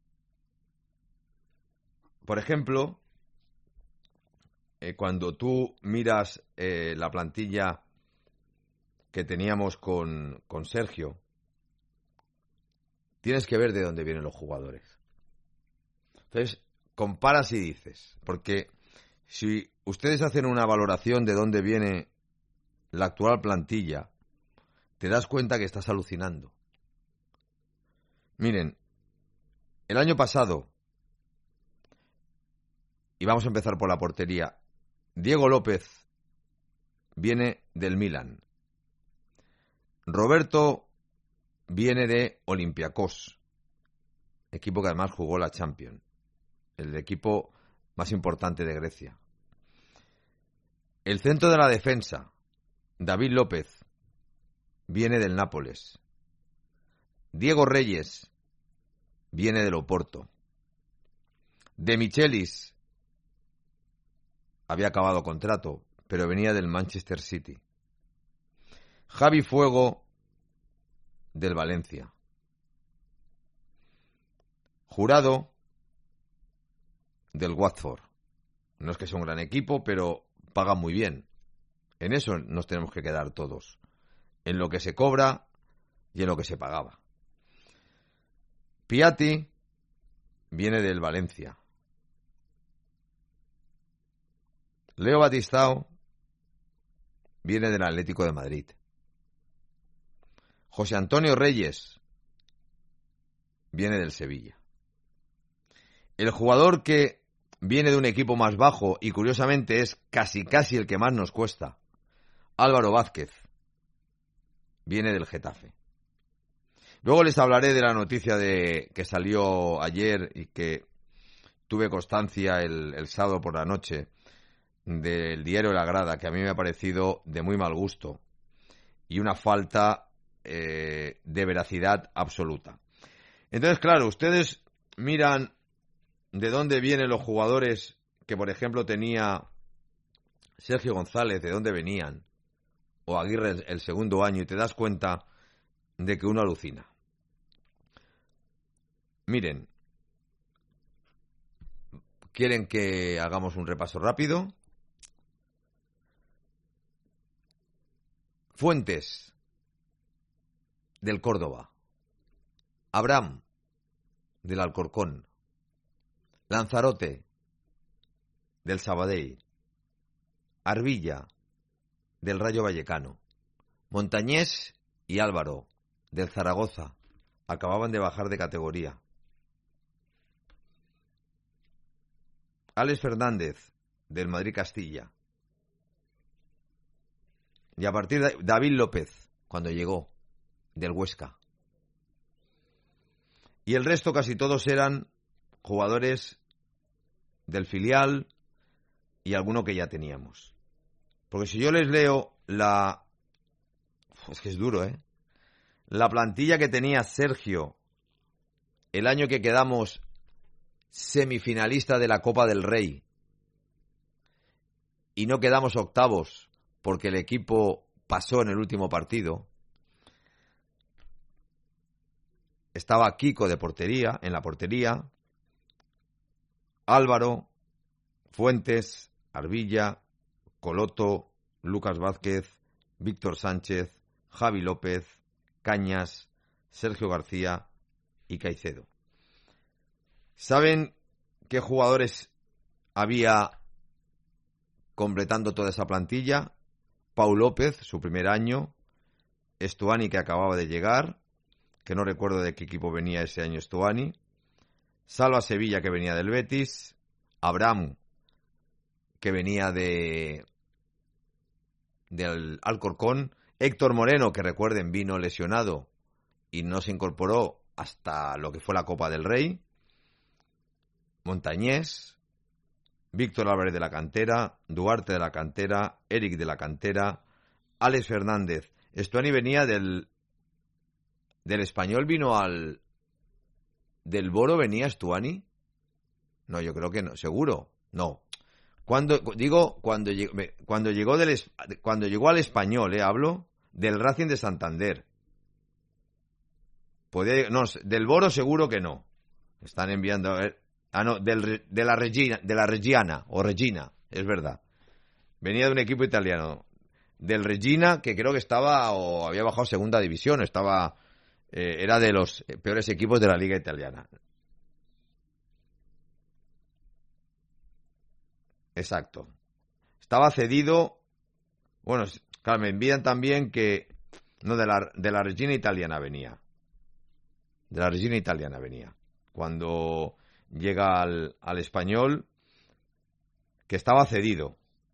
Por ejemplo, eh, cuando tú miras eh, la plantilla que teníamos con, con Sergio, tienes que ver de dónde vienen los jugadores. Entonces, comparas y dices, porque si ustedes hacen una valoración de dónde viene la actual plantilla, te das cuenta que estás alucinando. Miren, el año pasado, y vamos a empezar por la portería, Diego López viene del Milan. Roberto viene de Olympiacos, equipo que además jugó la Champions, el equipo más importante de Grecia. El centro de la defensa, David López, viene del Nápoles. Diego Reyes viene del Oporto. De Michelis había acabado contrato, pero venía del Manchester City. Javi Fuego del Valencia. Jurado del Watford. No es que sea un gran equipo, pero pagan muy bien. En eso nos tenemos que quedar todos. En lo que se cobra y en lo que se pagaba. Piatti viene del Valencia. Leo Batistao viene del Atlético de Madrid. José Antonio Reyes viene del Sevilla. El jugador que viene de un equipo más bajo y curiosamente es casi casi el que más nos cuesta, Álvaro Vázquez, viene del Getafe. Luego les hablaré de la noticia de que salió ayer y que tuve constancia el, el sábado por la noche del diario La Grada, que a mí me ha parecido de muy mal gusto y una falta eh, de veracidad absoluta. Entonces, claro, ustedes miran de dónde vienen los jugadores que, por ejemplo, tenía Sergio González, de dónde venían, o Aguirre el, el segundo año, y te das cuenta de que uno alucina. Miren, ¿quieren que hagamos un repaso rápido? Fuentes, del Córdoba. Abraham, del Alcorcón. Lanzarote, del Sabadell. Arbilla, del Rayo Vallecano. Montañés y Álvaro, del Zaragoza. Acababan de bajar de categoría. Alex Fernández, del Madrid Castilla. Y a partir de David López, cuando llegó, del Huesca. Y el resto casi todos eran jugadores del filial y alguno que ya teníamos. Porque si yo les leo la... Es que es duro, ¿eh? La plantilla que tenía Sergio el año que quedamos semifinalista de la Copa del Rey y no quedamos octavos porque el equipo pasó en el último partido. Estaba Kiko de portería, en la portería, Álvaro, Fuentes, Arbilla, Coloto, Lucas Vázquez, Víctor Sánchez, Javi López, Cañas, Sergio García y Caicedo. ¿Saben qué jugadores había completando toda esa plantilla? Pau López, su primer año, Estuani, que acababa de llegar, que no recuerdo de qué equipo venía ese año Estuani, Salva Sevilla, que venía del Betis, Abraham, que venía de del Alcorcón, Héctor Moreno, que recuerden vino lesionado y no se incorporó hasta lo que fue la Copa del Rey, Montañés, Víctor Álvarez de la cantera, Duarte de la cantera, Eric de la cantera, Alex Fernández. Estuani venía del del Español, vino al del Boro, venía Estuani. No, yo creo que no, seguro, no. Cuando digo cuando llegó, cuando llegó del cuando llegó al Español, eh, hablo del Racing de Santander. Podía, no, del Boro seguro que no. Están enviando a ver, ah no, del, de la Regina, de la Reggiana o Regina, es verdad. Venía de un equipo italiano, del Regina, que creo que estaba o había bajado a segunda división, estaba eh, era de los peores equipos de la liga italiana. Exacto. Estaba cedido. Bueno, claro, me envían también que no de la de la Regina italiana venía. De la Regina italiana venía. Cuando llega al, al Español, que estaba cedido.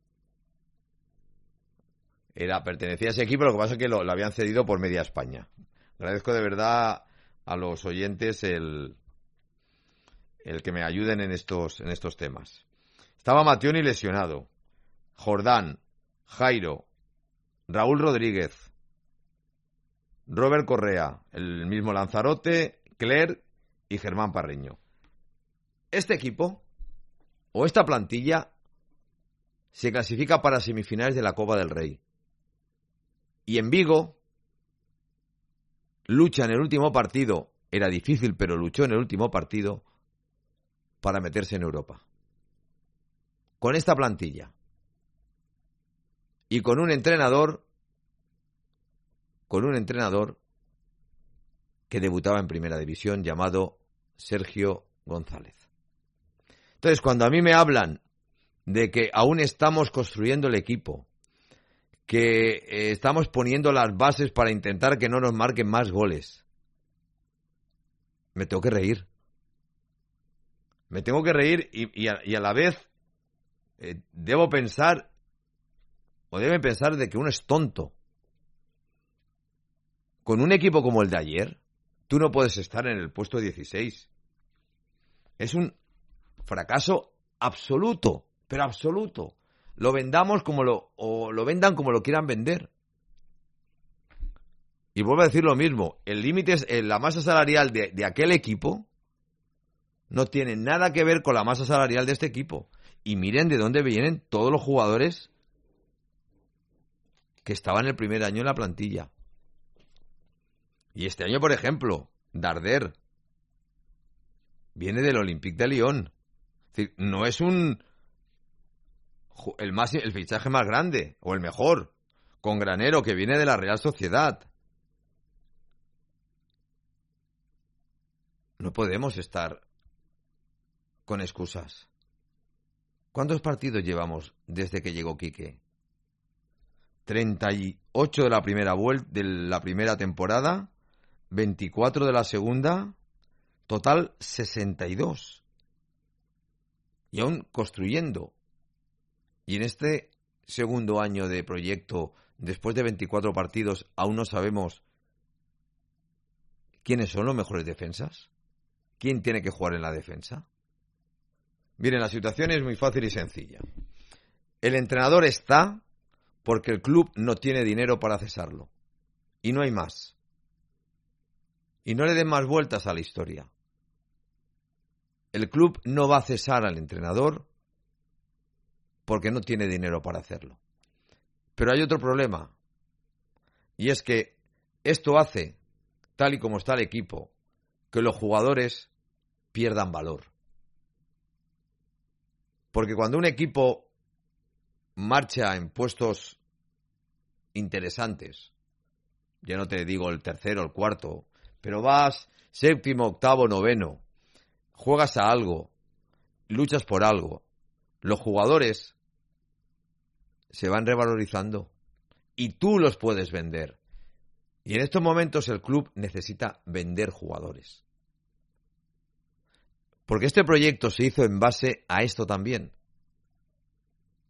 Era pertenecía a ese equipo, lo que pasa es que lo, lo habían cedido por media España. Agradezco de verdad a los oyentes el el que me ayuden en estos en estos temas. Estaba Mattioni lesionado, Jordán, Jairo, Raúl Rodríguez, Robert Correa, el mismo Lanzarote, Clerc y Germán Parreño. Este equipo, o esta plantilla, se clasifica para semifinales de la Copa del Rey. Y en Vigo lucha en el último partido, era difícil, pero luchó en el último partido para meterse en Europa. Con esta plantilla y con un entrenador con un entrenador que debutaba en Primera División llamado Sergio González. Entonces, cuando a mí me hablan de que aún estamos construyendo el equipo, que eh, estamos poniendo las bases para intentar que no nos marquen más goles, me tengo que reír. Me tengo que reír y, y, a, y a la vez Eh, debo pensar, o deben pensar de que uno es tonto. Con un equipo como el de ayer, tú no puedes estar en el puesto dieciséis. Es un fracaso absoluto, pero absoluto. Lo vendamos como lo, o lo vendan como lo quieran vender. Y vuelvo a decir lo mismo, el límite es la masa salarial de, de aquel equipo no tiene nada que ver con la masa salarial de este equipo. Y miren de dónde vienen todos los jugadores que estaban el primer año en la plantilla. Y este año, por ejemplo, Darder viene del Olympique de Lyon. Es decir, no es un el más el fichaje más grande o el mejor, con Granero, que viene de la Real Sociedad. No podemos estar con excusas. ¿Cuántos partidos llevamos desde que llegó Quique? treinta y ocho de la primera vuelta de la primera temporada, veinticuatro de la segunda, total sesenta y dos. Y aún construyendo. Y en este segundo año de proyecto, después de veinticuatro partidos, aún no sabemos quiénes son los mejores defensas. ¿Quién tiene que jugar en la defensa? Miren, la situación es muy fácil y sencilla. El entrenador está porque el club no tiene dinero para cesarlo. Y no hay más. Y no le den más vueltas a la historia. El club no va a cesar al entrenador porque no tiene dinero para hacerlo. Pero hay otro problema. Y es que esto hace, tal y como está el equipo, que los jugadores pierdan valor. Porque cuando un equipo marcha en puestos interesantes, ya no te digo el tercero, el cuarto, pero vas séptimo, octavo, noveno, juegas a algo, luchas por algo, los jugadores se van revalorizando y tú los puedes vender. Y en estos momentos el club necesita vender jugadores. Porque este proyecto se hizo en base a esto también.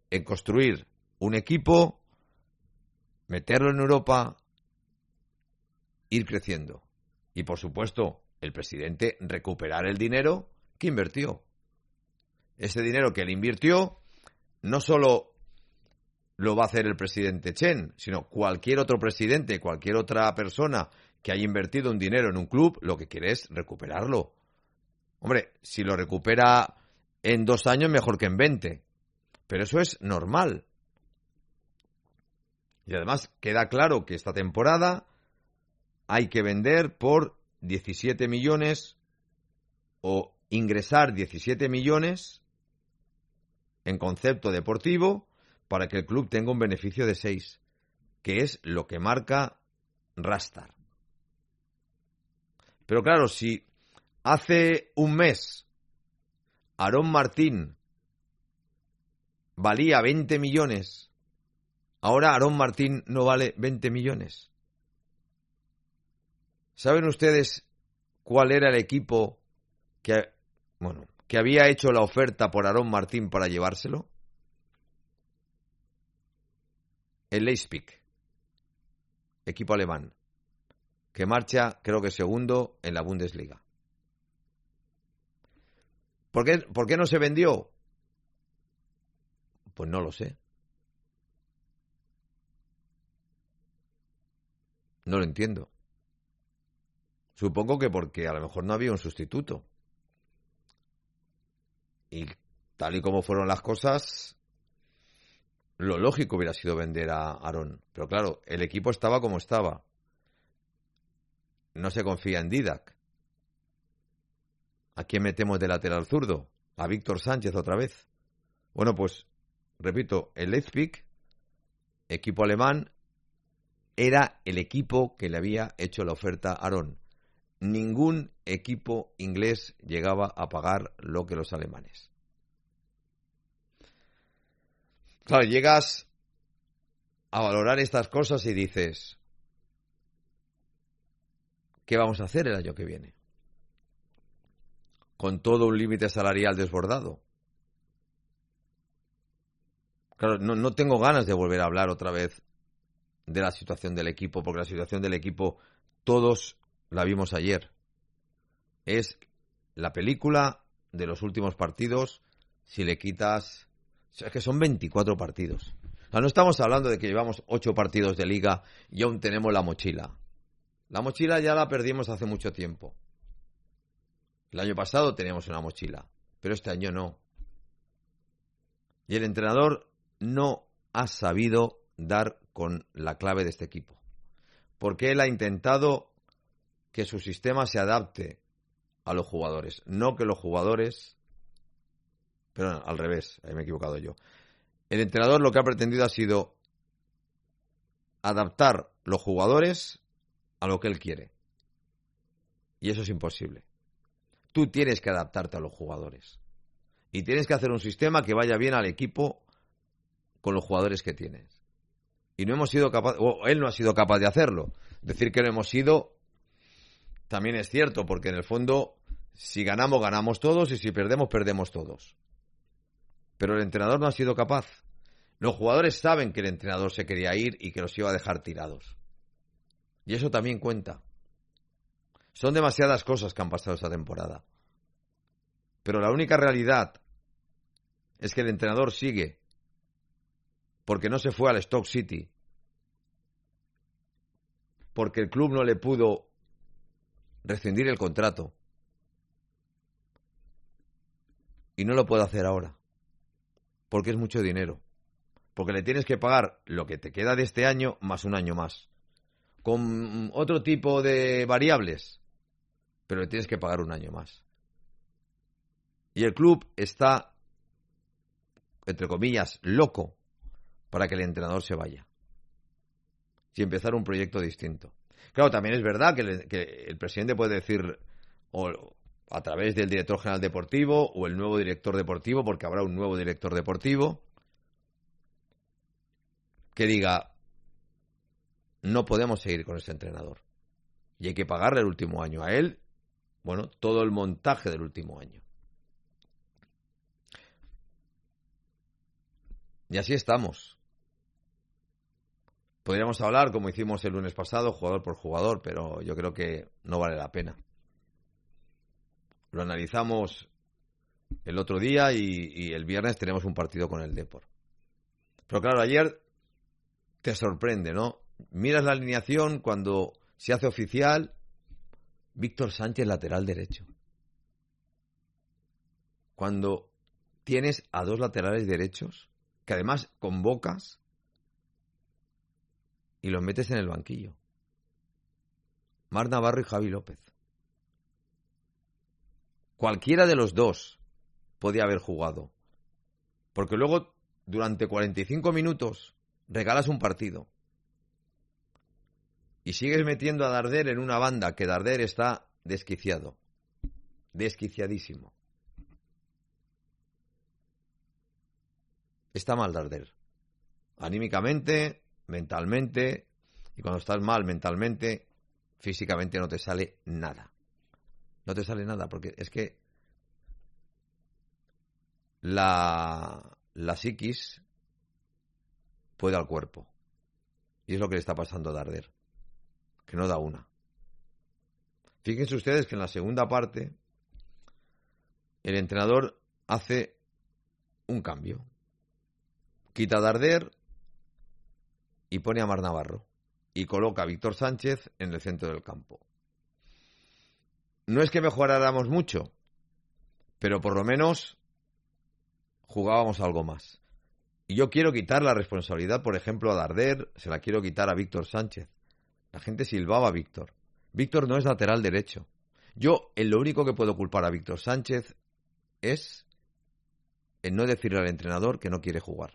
en construir un equipo, meterlo en Europa, ir creciendo. Y, por supuesto, el presidente recuperar el dinero que invirtió. Ese dinero que él invirtió no solo lo va a hacer el presidente Chen, sino cualquier otro presidente, cualquier otra persona que haya invertido un dinero en un club, lo que quiere es recuperarlo. Hombre, si lo recupera en dos años, mejor que en veinte. Pero eso es normal. Y además queda claro que esta temporada hay que vender por diecisiete millones o ingresar diecisiete millones en concepto deportivo para que el club tenga un beneficio de seis, que es lo que marca Rastar. Pero claro, si hace un mes Aarón Martín valía veinte millones, ahora Aarón Martín no vale veinte millones. ¿Saben ustedes cuál era el equipo que, bueno, que había hecho la oferta por Aarón Martín para llevárselo? El Leipzig, equipo alemán, que marcha, creo que segundo en la Bundesliga. ¿Por qué, ¿Por qué no se vendió? Pues no lo sé. No lo entiendo. Supongo que porque a lo mejor no había un sustituto. Y tal y como fueron las cosas, lo lógico hubiera sido vender a Aarón. Pero claro, el equipo estaba como estaba. No se confía en Didac. ¿A quién metemos de lateral zurdo? ¿A Víctor Sánchez otra vez? Bueno, pues, repito, el Leipzig, equipo alemán, era el equipo que le había hecho la oferta a Aarón. Ningún equipo inglés llegaba a pagar lo que los alemanes. Claro, llegas a valorar estas cosas y dices, ¿qué vamos a hacer el año que viene? Con todo un límite salarial desbordado. Claro, no, no tengo ganas de volver a hablar otra vez de la situación del equipo, porque la situación del equipo todos la vimos ayer. Es la película de los últimos partidos si le quitas... O sea, es que son veinticuatro partidos. O sea, no estamos hablando de que llevamos ocho partidos de liga y aún tenemos la mochila. La mochila ya la perdimos hace mucho tiempo. El año pasado teníamos una mochila, pero este año no. Y el entrenador no ha sabido dar con la clave de este equipo. Porque él ha intentado que su sistema se adapte a los jugadores, no que los jugadores... Pero al revés, ahí me he equivocado yo. El entrenador lo que ha pretendido ha sido adaptar los jugadores a lo que él quiere. Y eso es imposible. Tú tienes que adaptarte a los jugadores. Y tienes que hacer un sistema que vaya bien al equipo con los jugadores que tienes. Y no hemos sido capaz, o él no ha sido capaz de hacerlo. Decir que no hemos sido también es cierto, porque en el fondo, si ganamos, ganamos todos, y si perdemos, perdemos todos. Pero el entrenador no ha sido capaz. Los jugadores saben que el entrenador se quería ir y que los iba a dejar tirados. Y eso también cuenta. Son demasiadas cosas que han pasado esta temporada. Pero la única realidad es que el entrenador sigue porque no se fue al Stoke City, porque el club no le pudo rescindir el contrato y no lo puede hacer ahora porque es mucho dinero, porque le tienes que pagar lo que te queda de este año más un año más con otro tipo de variables, pero le tienes que pagar un año más. Y el club está, entre comillas, loco para que el entrenador se vaya y empezar un proyecto distinto. Claro, también es verdad que, le, que el presidente puede decir, o a través del director general deportivo o el nuevo director deportivo, porque habrá un nuevo director deportivo, que diga, no podemos seguir con este entrenador y hay que pagarle el último año a él, bueno, todo el montaje del último año. Y así estamos. Podríamos hablar, como hicimos el lunes pasado, jugador por jugador, pero yo creo que no vale la pena. Lo analizamos el otro día y, y el viernes tenemos un partido con el Depor. Pero claro, ayer te sorprende, ¿no? Miras la alineación cuando se hace oficial. Víctor Sánchez, lateral derecho. Cuando tienes a dos laterales derechos, que además convocas y los metes en el banquillo. Marc Navarro y Javi López. Cualquiera de los dos podía haber jugado. Porque luego, durante cuarenta y cinco minutos, regalas un partido. Y sigues metiendo a Darder en una banda que Darder está desquiciado. Desquiciadísimo. Está mal Darder. Anímicamente, mentalmente, y cuando estás mal mentalmente, físicamente no te sale nada. No te sale nada, porque es que la, la psiquis puede al cuerpo. Y es lo que le está pasando a Darder, que no da una. Fíjense ustedes que en la segunda parte el entrenador hace un cambio. Quita a Darder y pone a Marc Navarro. Y coloca a Víctor Sánchez en el centro del campo. No es que mejoráramos mucho, pero por lo menos jugábamos algo más. Y yo quiero quitar la responsabilidad, por ejemplo, a Darder, se la quiero quitar a Víctor Sánchez. La gente silbaba a Víctor. Víctor no es lateral derecho. Yo, en lo único que puedo culpar a Víctor Sánchez es en no decirle al entrenador que no quiere jugar.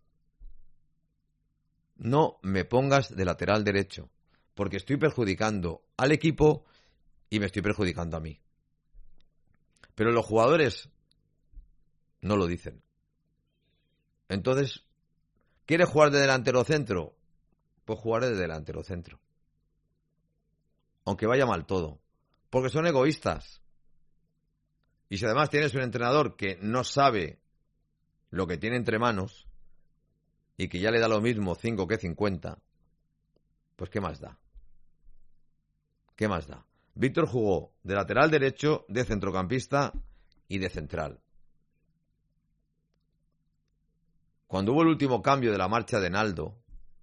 No me pongas de lateral derecho, porque estoy perjudicando al equipo y me estoy perjudicando a mí. Pero los jugadores no lo dicen. Entonces, ¿quieres jugar de delantero centro? Pues jugaré de delantero centro. Aunque vaya mal todo. Porque son egoístas. Y si además tienes un entrenador que no sabe lo que tiene entre manos y que ya le da lo mismo cinco que cincuenta, pues ¿qué más da? ¿Qué más da? Víctor jugó de lateral derecho, de centrocampista y de central. Cuando hubo el último cambio de la marcha de Naldo,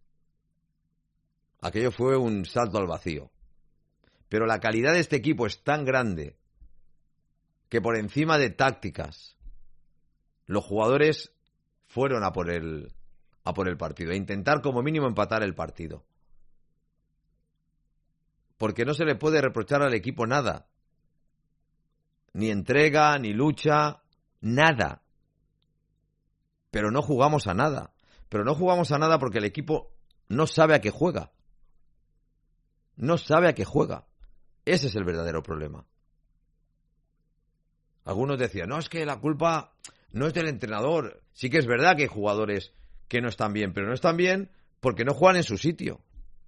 aquello fue un salto al vacío. Pero la calidad de este equipo es tan grande que por encima de tácticas, los jugadores fueron a por el, a por el partido, a intentar como mínimo empatar el partido. Porque no se le puede reprochar al equipo nada. Ni entrega, ni lucha, nada. Pero no jugamos a nada. Pero no jugamos a nada porque el equipo no sabe a qué juega. No sabe a qué juega. Ese es el verdadero problema. Algunos decían, no, es que la culpa no es del entrenador. Sí que es verdad que hay jugadores que no están bien, pero no están bien porque no juegan en su sitio.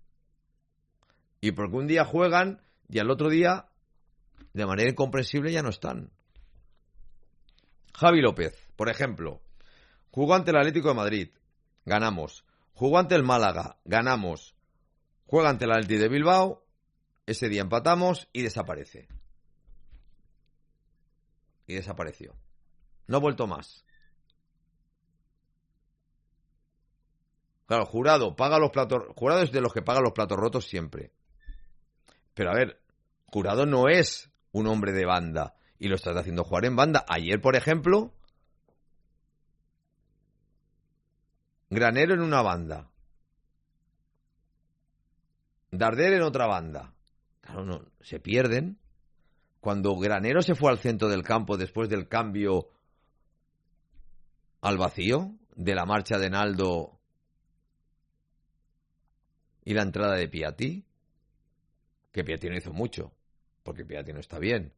Y porque un día juegan y al otro día, de manera incomprensible, ya no están. Javi López, por ejemplo, jugó ante el Atlético de Madrid, ganamos. Jugó ante el Málaga, ganamos. Juega ante el Athletic de Bilbao, ese día empatamos y desaparece. Y desapareció. No ha vuelto más. Claro, Jurado paga los platos. Jurado es de los que paga los platos rotos siempre. Pero a ver, Jurado no es un hombre de banda y lo estás haciendo jugar en banda. Ayer, por ejemplo, Granero en una banda, Darder en otra banda. Claro, no, se pierden. Cuando Granero se fue al centro del campo después del cambio al vacío, de la marcha de Naldo y la entrada de Piatti, que Piatti no hizo mucho, porque Piatti no está bien.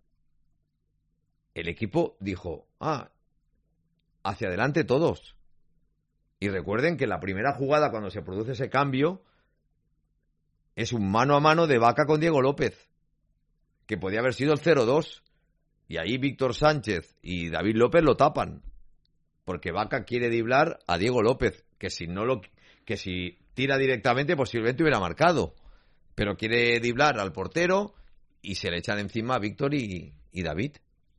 El equipo dijo, ah, hacia adelante todos. Y recuerden que la primera jugada cuando se produce ese cambio es un mano a mano de Vaca con Diego López, que podía haber sido el cero dos. Y ahí Víctor Sánchez y David López lo tapan. Porque Vaca quiere driblar a Diego López, que si no lo que si tira directamente posiblemente hubiera marcado, pero quiere driblar al portero y se le echan encima a Víctor y, y David.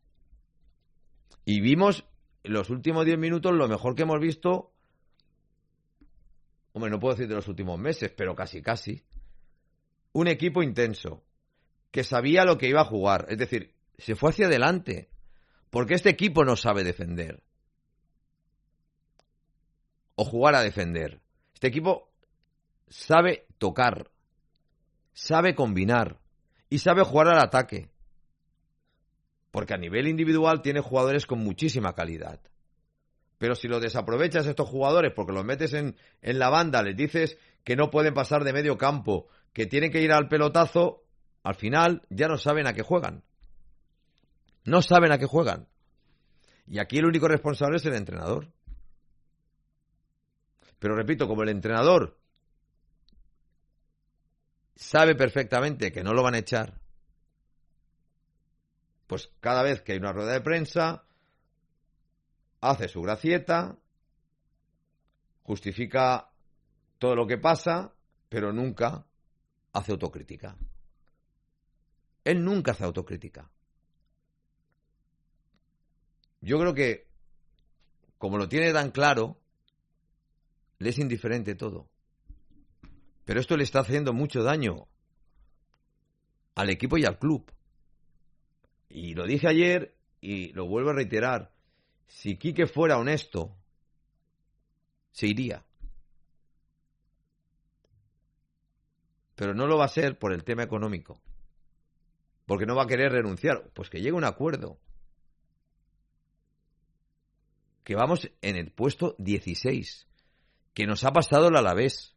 Y vimos en los últimos diez minutos lo mejor que hemos visto, hombre, no puedo decir de los últimos meses, pero casi casi. Un equipo intenso, que sabía lo que iba a jugar, es decir, se fue hacia adelante, porque este equipo no sabe defender. O jugar a defender. Este equipo sabe tocar, sabe combinar y sabe jugar al ataque. Porque a nivel individual tiene jugadores con muchísima calidad. Pero si lo desaprovechas estos jugadores porque los metes en, en la banda, les dices que no pueden pasar de medio campo, que tienen que ir al pelotazo, al final ya no saben a qué juegan. No saben a qué juegan. Y aquí el único responsable es el entrenador. Pero repito, como el entrenador sabe perfectamente que no lo van a echar, pues cada vez que hay una rueda de prensa, hace su gracieta, justifica todo lo que pasa, pero nunca hace autocrítica. Él nunca hace autocrítica. Yo creo que, como lo tiene tan claro, le es indiferente todo. Pero esto le está haciendo mucho daño al equipo y al club. Y lo dije ayer y lo vuelvo a reiterar. Si Quique fuera honesto, se iría. Pero no lo va a ser por el tema económico. Porque no va a querer renunciar. Pues que llegue a un acuerdo. Que vamos en el puesto dieciséis. Que nos ha pasado el Alavés.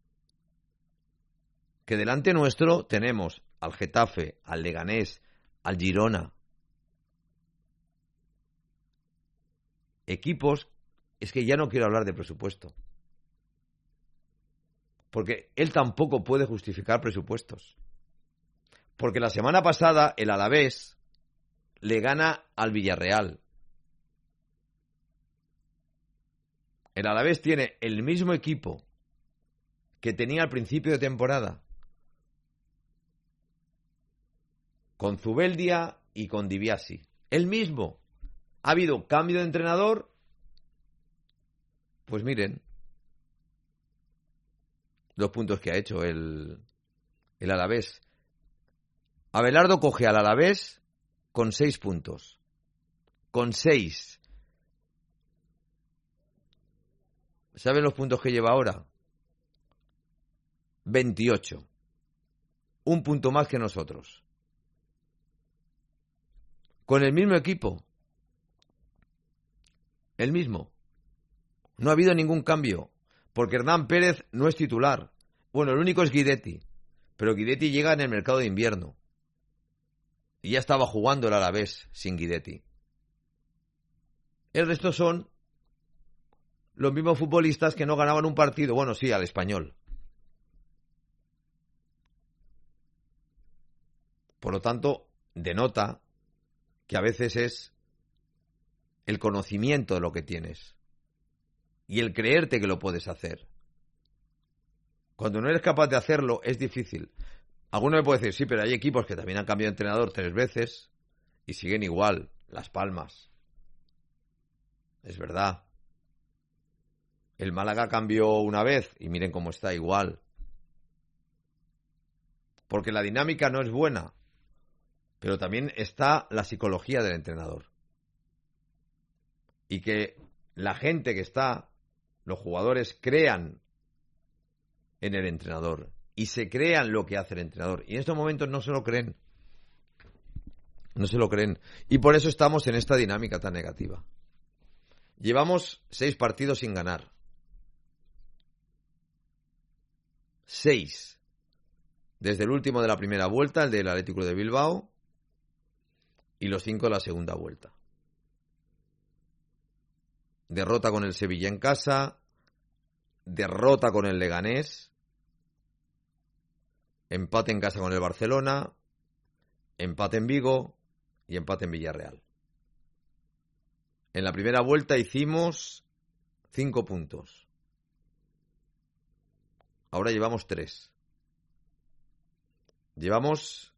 Que delante nuestro tenemos al Getafe, al Leganés, al Girona. Equipos, es que ya no quiero hablar de presupuesto. Porque él tampoco puede justificar presupuestos. Porque la semana pasada el Alavés le gana al Villarreal. El Alavés tiene el mismo equipo que tenía al principio de temporada. Con Zubeldia y con Di Biasi. El mismo. Ha habido cambio de entrenador. Pues miren los puntos que ha hecho el, el Alavés. Abelardo coge al Alavés con seis puntos. Con seis. ¿Saben los puntos que lleva ahora? veintiocho. Un punto más que nosotros. Con el mismo equipo. El mismo. No ha habido ningún cambio. Porque Hernán Pérez no es titular. Bueno, el único es Guidetti. Pero Guidetti llega en el mercado de invierno. Y ya estaba jugando el Alavés sin Guidetti. El resto son los mismos futbolistas que no ganaban un partido. Bueno, sí, al Español. Por lo tanto, denota que a veces es el conocimiento de lo que tienes y el creerte que lo puedes hacer. Cuando no eres capaz de hacerlo, es difícil. Alguno me puede decir, sí, pero hay equipos que también han cambiado de entrenador tres veces y siguen igual. Las Palmas. Es verdad. El Málaga cambió una vez y miren cómo está igual. Porque la dinámica no es buena. Pero también está la psicología del entrenador. Y que la gente que está, los jugadores, crean en el entrenador. Y se crean lo que hace el entrenador. Y en estos momentos no se lo creen. No se lo creen. Y por eso estamos en esta dinámica tan negativa. Llevamos seis partidos sin ganar. Seis. Desde el último de la primera vuelta, el del Atlético de Bilbao. Y los cinco de la segunda vuelta. Derrota con el Sevilla en casa. Derrota con el Leganés. Empate en casa con el Barcelona. Empate en Vigo. Y empate en Villarreal. En la primera vuelta hicimos cinco puntos. Ahora llevamos tres. Llevamos,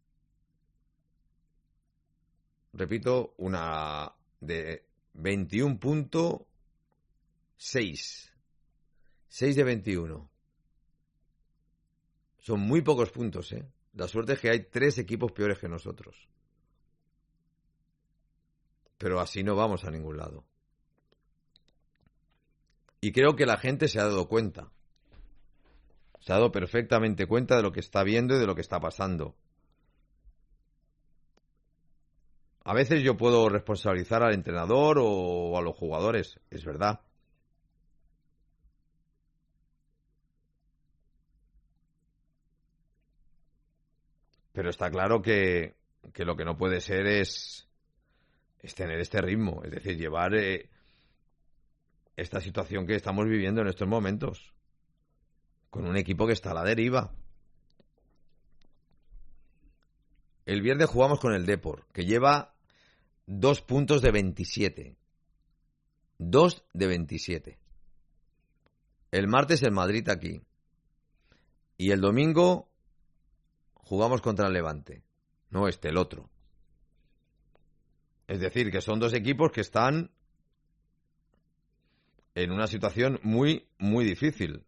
repito, una de veintiún punto seis. seis de veintiuno. Son muy pocos puntos, ¿eh? La suerte es que hay tres equipos peores que nosotros. Pero así no vamos a ningún lado. Y creo que la gente se ha dado cuenta. Se ha dado perfectamente cuenta de lo que está viendo y de lo que está pasando. A veces yo puedo responsabilizar al entrenador o a los jugadores, es verdad. Pero está claro que, que lo que no puede ser es, es tener este ritmo, es decir, llevar eh, esta situación que estamos viviendo en estos momentos, con un equipo que está a la deriva. El viernes jugamos con el Depor, que lleva dos puntos de veintisiete. Dos de veintisiete. El martes el Madrid aquí. Y el domingo jugamos contra el Levante. No este, el otro. Es decir, que son dos equipos que están en una situación muy, muy difícil.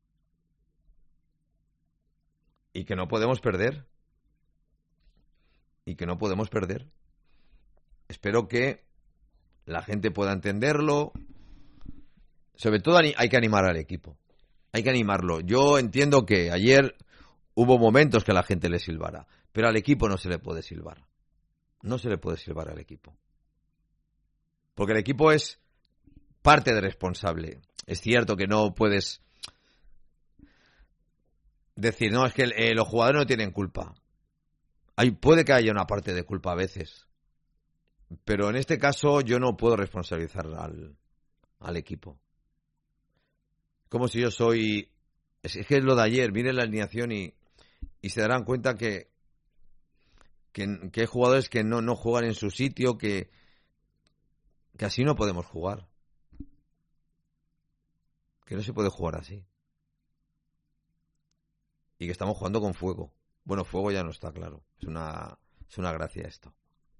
Y que no podemos perder. Y que no podemos perder. Espero que la gente pueda entenderlo. Sobre todo hay que animar al equipo. Hay que animarlo. Yo entiendo que ayer hubo momentos que la gente le silbara, pero al equipo no se le puede silbar. No se le puede silbar al equipo. Porque el equipo es parte de responsable. Es cierto que no puedes decir, no, es que eh, los jugadores no tienen culpa. Hay, puede que haya una parte de culpa a veces. Pero en este caso yo no puedo responsabilizar al, al equipo. Como si yo soy... Es, es que es lo de ayer, miren la alineación y, y se darán cuenta que, que, que hay jugadores que no, no juegan en su sitio, que, que así no podemos jugar. Que no se puede jugar así. Y que estamos jugando con fuego. Bueno, fuego ya no está, claro. Es una, es una gracia esto.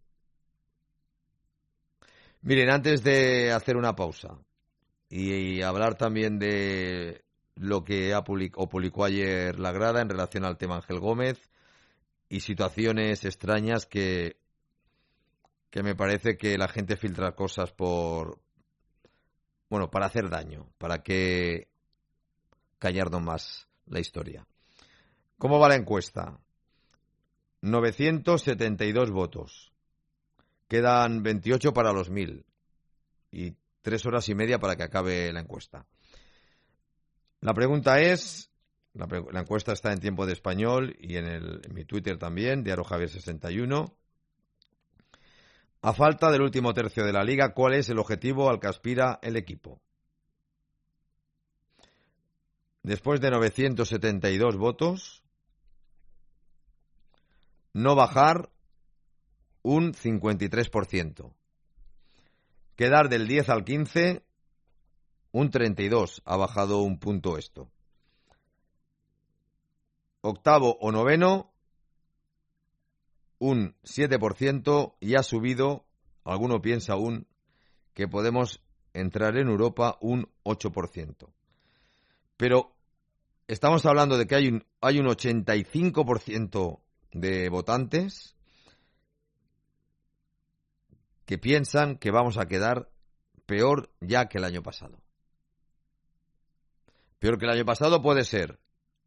Miren, antes de hacer una pausa y, y hablar también de lo que ha publicado, o publicó ayer La Grada en relación al tema Ángel Gómez y situaciones extrañas que, que me parece que la gente filtra cosas por, bueno, para hacer daño, para que callarnos más la historia. ¿Cómo va la encuesta? novecientos setenta y dos votos. Quedan veintiocho para los mil. Y tres horas y media para que acabe la encuesta. La pregunta es... La, pre- la encuesta está en Tiempo de Español y en, el, en mi Twitter también, Diario Javier sesenta y uno. A falta del último tercio de la Liga, ¿cuál es el objetivo al que aspira el equipo? Después de novecientos setenta y dos votos... No bajar un cincuenta y tres por ciento. Quedar del diez al quince, un treinta y dos. Ha bajado un punto esto. Octavo o noveno, un siete por ciento. Y ha subido, alguno piensa aún, que podemos entrar en Europa un ocho por ciento. Pero estamos hablando de que hay un, hay un ochenta y cinco por ciento de votantes que piensan que vamos a quedar peor ya que el año pasado. Peor que el año pasado puede ser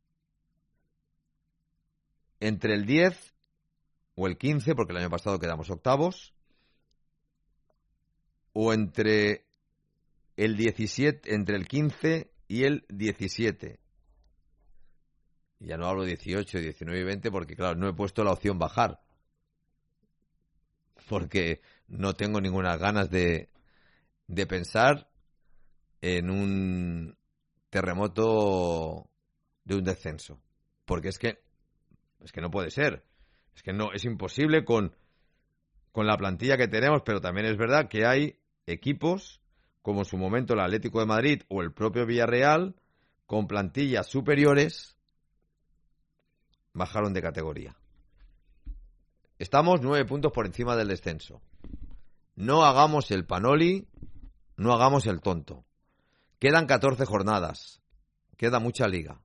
entre el diez o el quince, porque el año pasado quedamos octavos, o entre el diecisiete, entre el quince y el diecisiete. Ya no hablo de dieciocho, diecinueve y veinte porque, claro, no he puesto la opción bajar. Porque no tengo ninguna ganas de, de pensar en un terremoto de un descenso. Porque es que, es que no puede ser. Es que no, es imposible con, con la plantilla que tenemos, pero también es verdad que hay equipos, como en su momento el Atlético de Madrid o el propio Villarreal, con plantillas superiores, bajaron de categoría. Estamos nueve puntos por encima del descenso. No hagamos el panoli, no hagamos el tonto. Quedan catorce jornadas, queda mucha liga.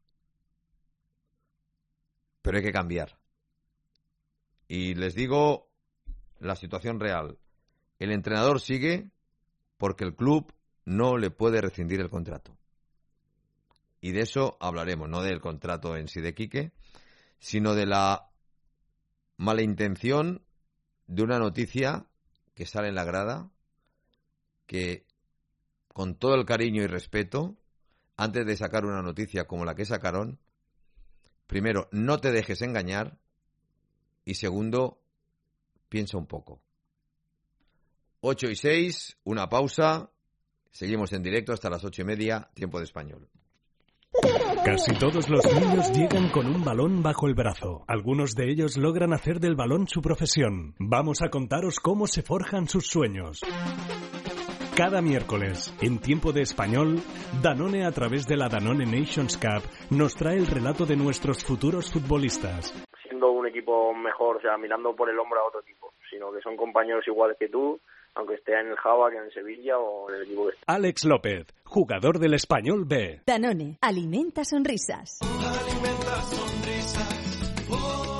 Pero hay que cambiar. Y les digo la situación real. El entrenador sigue porque el club no le puede rescindir el contrato. Y de eso hablaremos, no del contrato en sí de Quique, sino de la mala intención de una noticia que sale en la grada, que con todo el cariño y respeto, antes de sacar una noticia como la que sacaron, primero, no te dejes engañar y segundo, piensa un poco. ocho y seis, una pausa, seguimos en directo hasta las ocho y media, tiempo de español. Casi todos los niños llegan con un balón bajo el brazo. Algunos de ellos logran hacer del balón su profesión. Vamos a contaros cómo se forjan sus sueños. Cada miércoles, en Tiempo de Español, Danone, a través de la Danone Nations Cup, nos trae el relato de nuestros futuros futbolistas. Siendo un equipo mejor, o sea, mirando por el hombro a otro equipo, sino que son compañeros iguales que tú, aunque esté en el Java, que en el Sevilla o en el equipo que esté. Alex López, jugador del Español B. Danone, alimenta sonrisas. Alimenta sonrisas. Oh,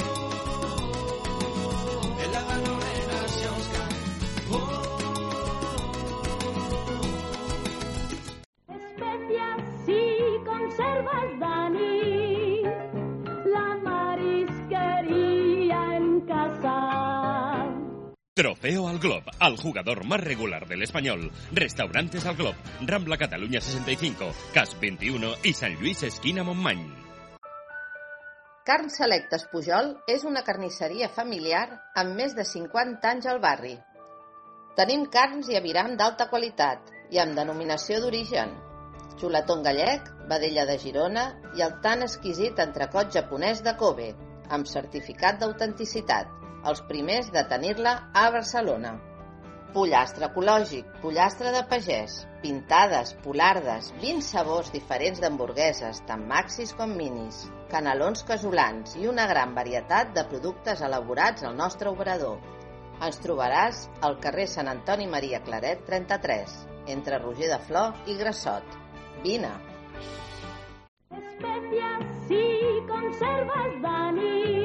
en la Danone Nations Cup. Oh. Especias y conservas, Dani. La marisquería en casa. Trofeo al Glob, al jugador más regular del Español. Restaurantes al Glob, Rambla Cataluña sesenta y cinco, Cas veintiuno i Sant Lluís esquina Montmany. Carn Selectes Pujol és una carnisseria familiar amb més de cinquanta anys al barri. Tenim carns i aviram d'alta qualitat i amb denominació d'origen. Xuletón gallec, vedella de Girona i el tan exquisit entrecot japonès de Kobe, amb certificat d'autenticitat. Els primers de tenir-la a Barcelona. Pollastre ecològic, pollastre de pagès, pintades, polardes, vint sabors diferents d'hamburgueses, tant maxis com minis, canelons casolans i una gran varietat de productes elaborats al nostre obrador. Ens trobaràs al carrer Sant Antoni Maria Claret trenta-tres, entre Roger de Flor i Grassot. Vine! Especias y conservas, Dani.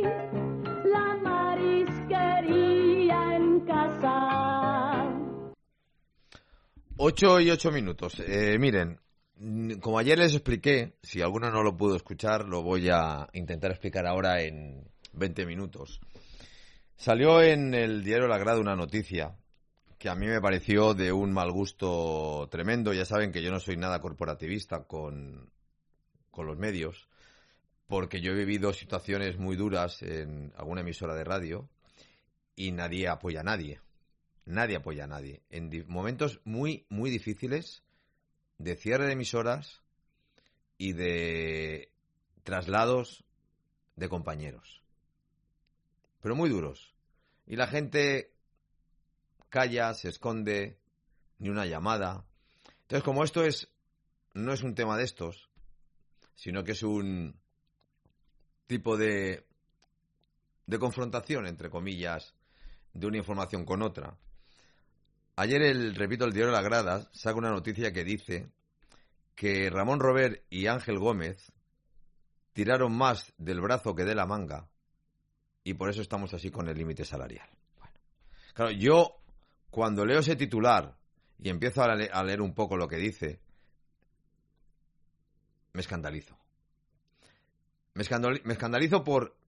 Ocho y ocho minutos. Eh, miren, como ayer les expliqué, si alguno no lo pudo escuchar, lo voy a intentar explicar ahora en veinte minutos. Salió en el diario La Grada una noticia que a mí me pareció de un mal gusto tremendo. Ya saben que yo no soy nada corporativista con, con los medios, porque yo he vivido situaciones muy duras en alguna emisora de radio y nadie apoya a nadie. Nadie apoya a nadie. En di- momentos muy, muy difíciles de cierre de emisoras y de traslados de compañeros. Pero muy duros. Y la gente calla, se esconde, ni una llamada. Entonces, como esto es no es un tema de estos, sino que es un tipo de, de confrontación, entre comillas, de una información con otra. Ayer, el, repito, el diario La Grada saca una noticia que dice que Ramón Robert y Ángel Gómez tiraron más del brazo que de la manga y por eso estamos así con el límite salarial. Bueno, claro, yo cuando leo ese titular y empiezo a, le- a leer un poco lo que dice, me escandalizo. Me, escandali- me escandalizo por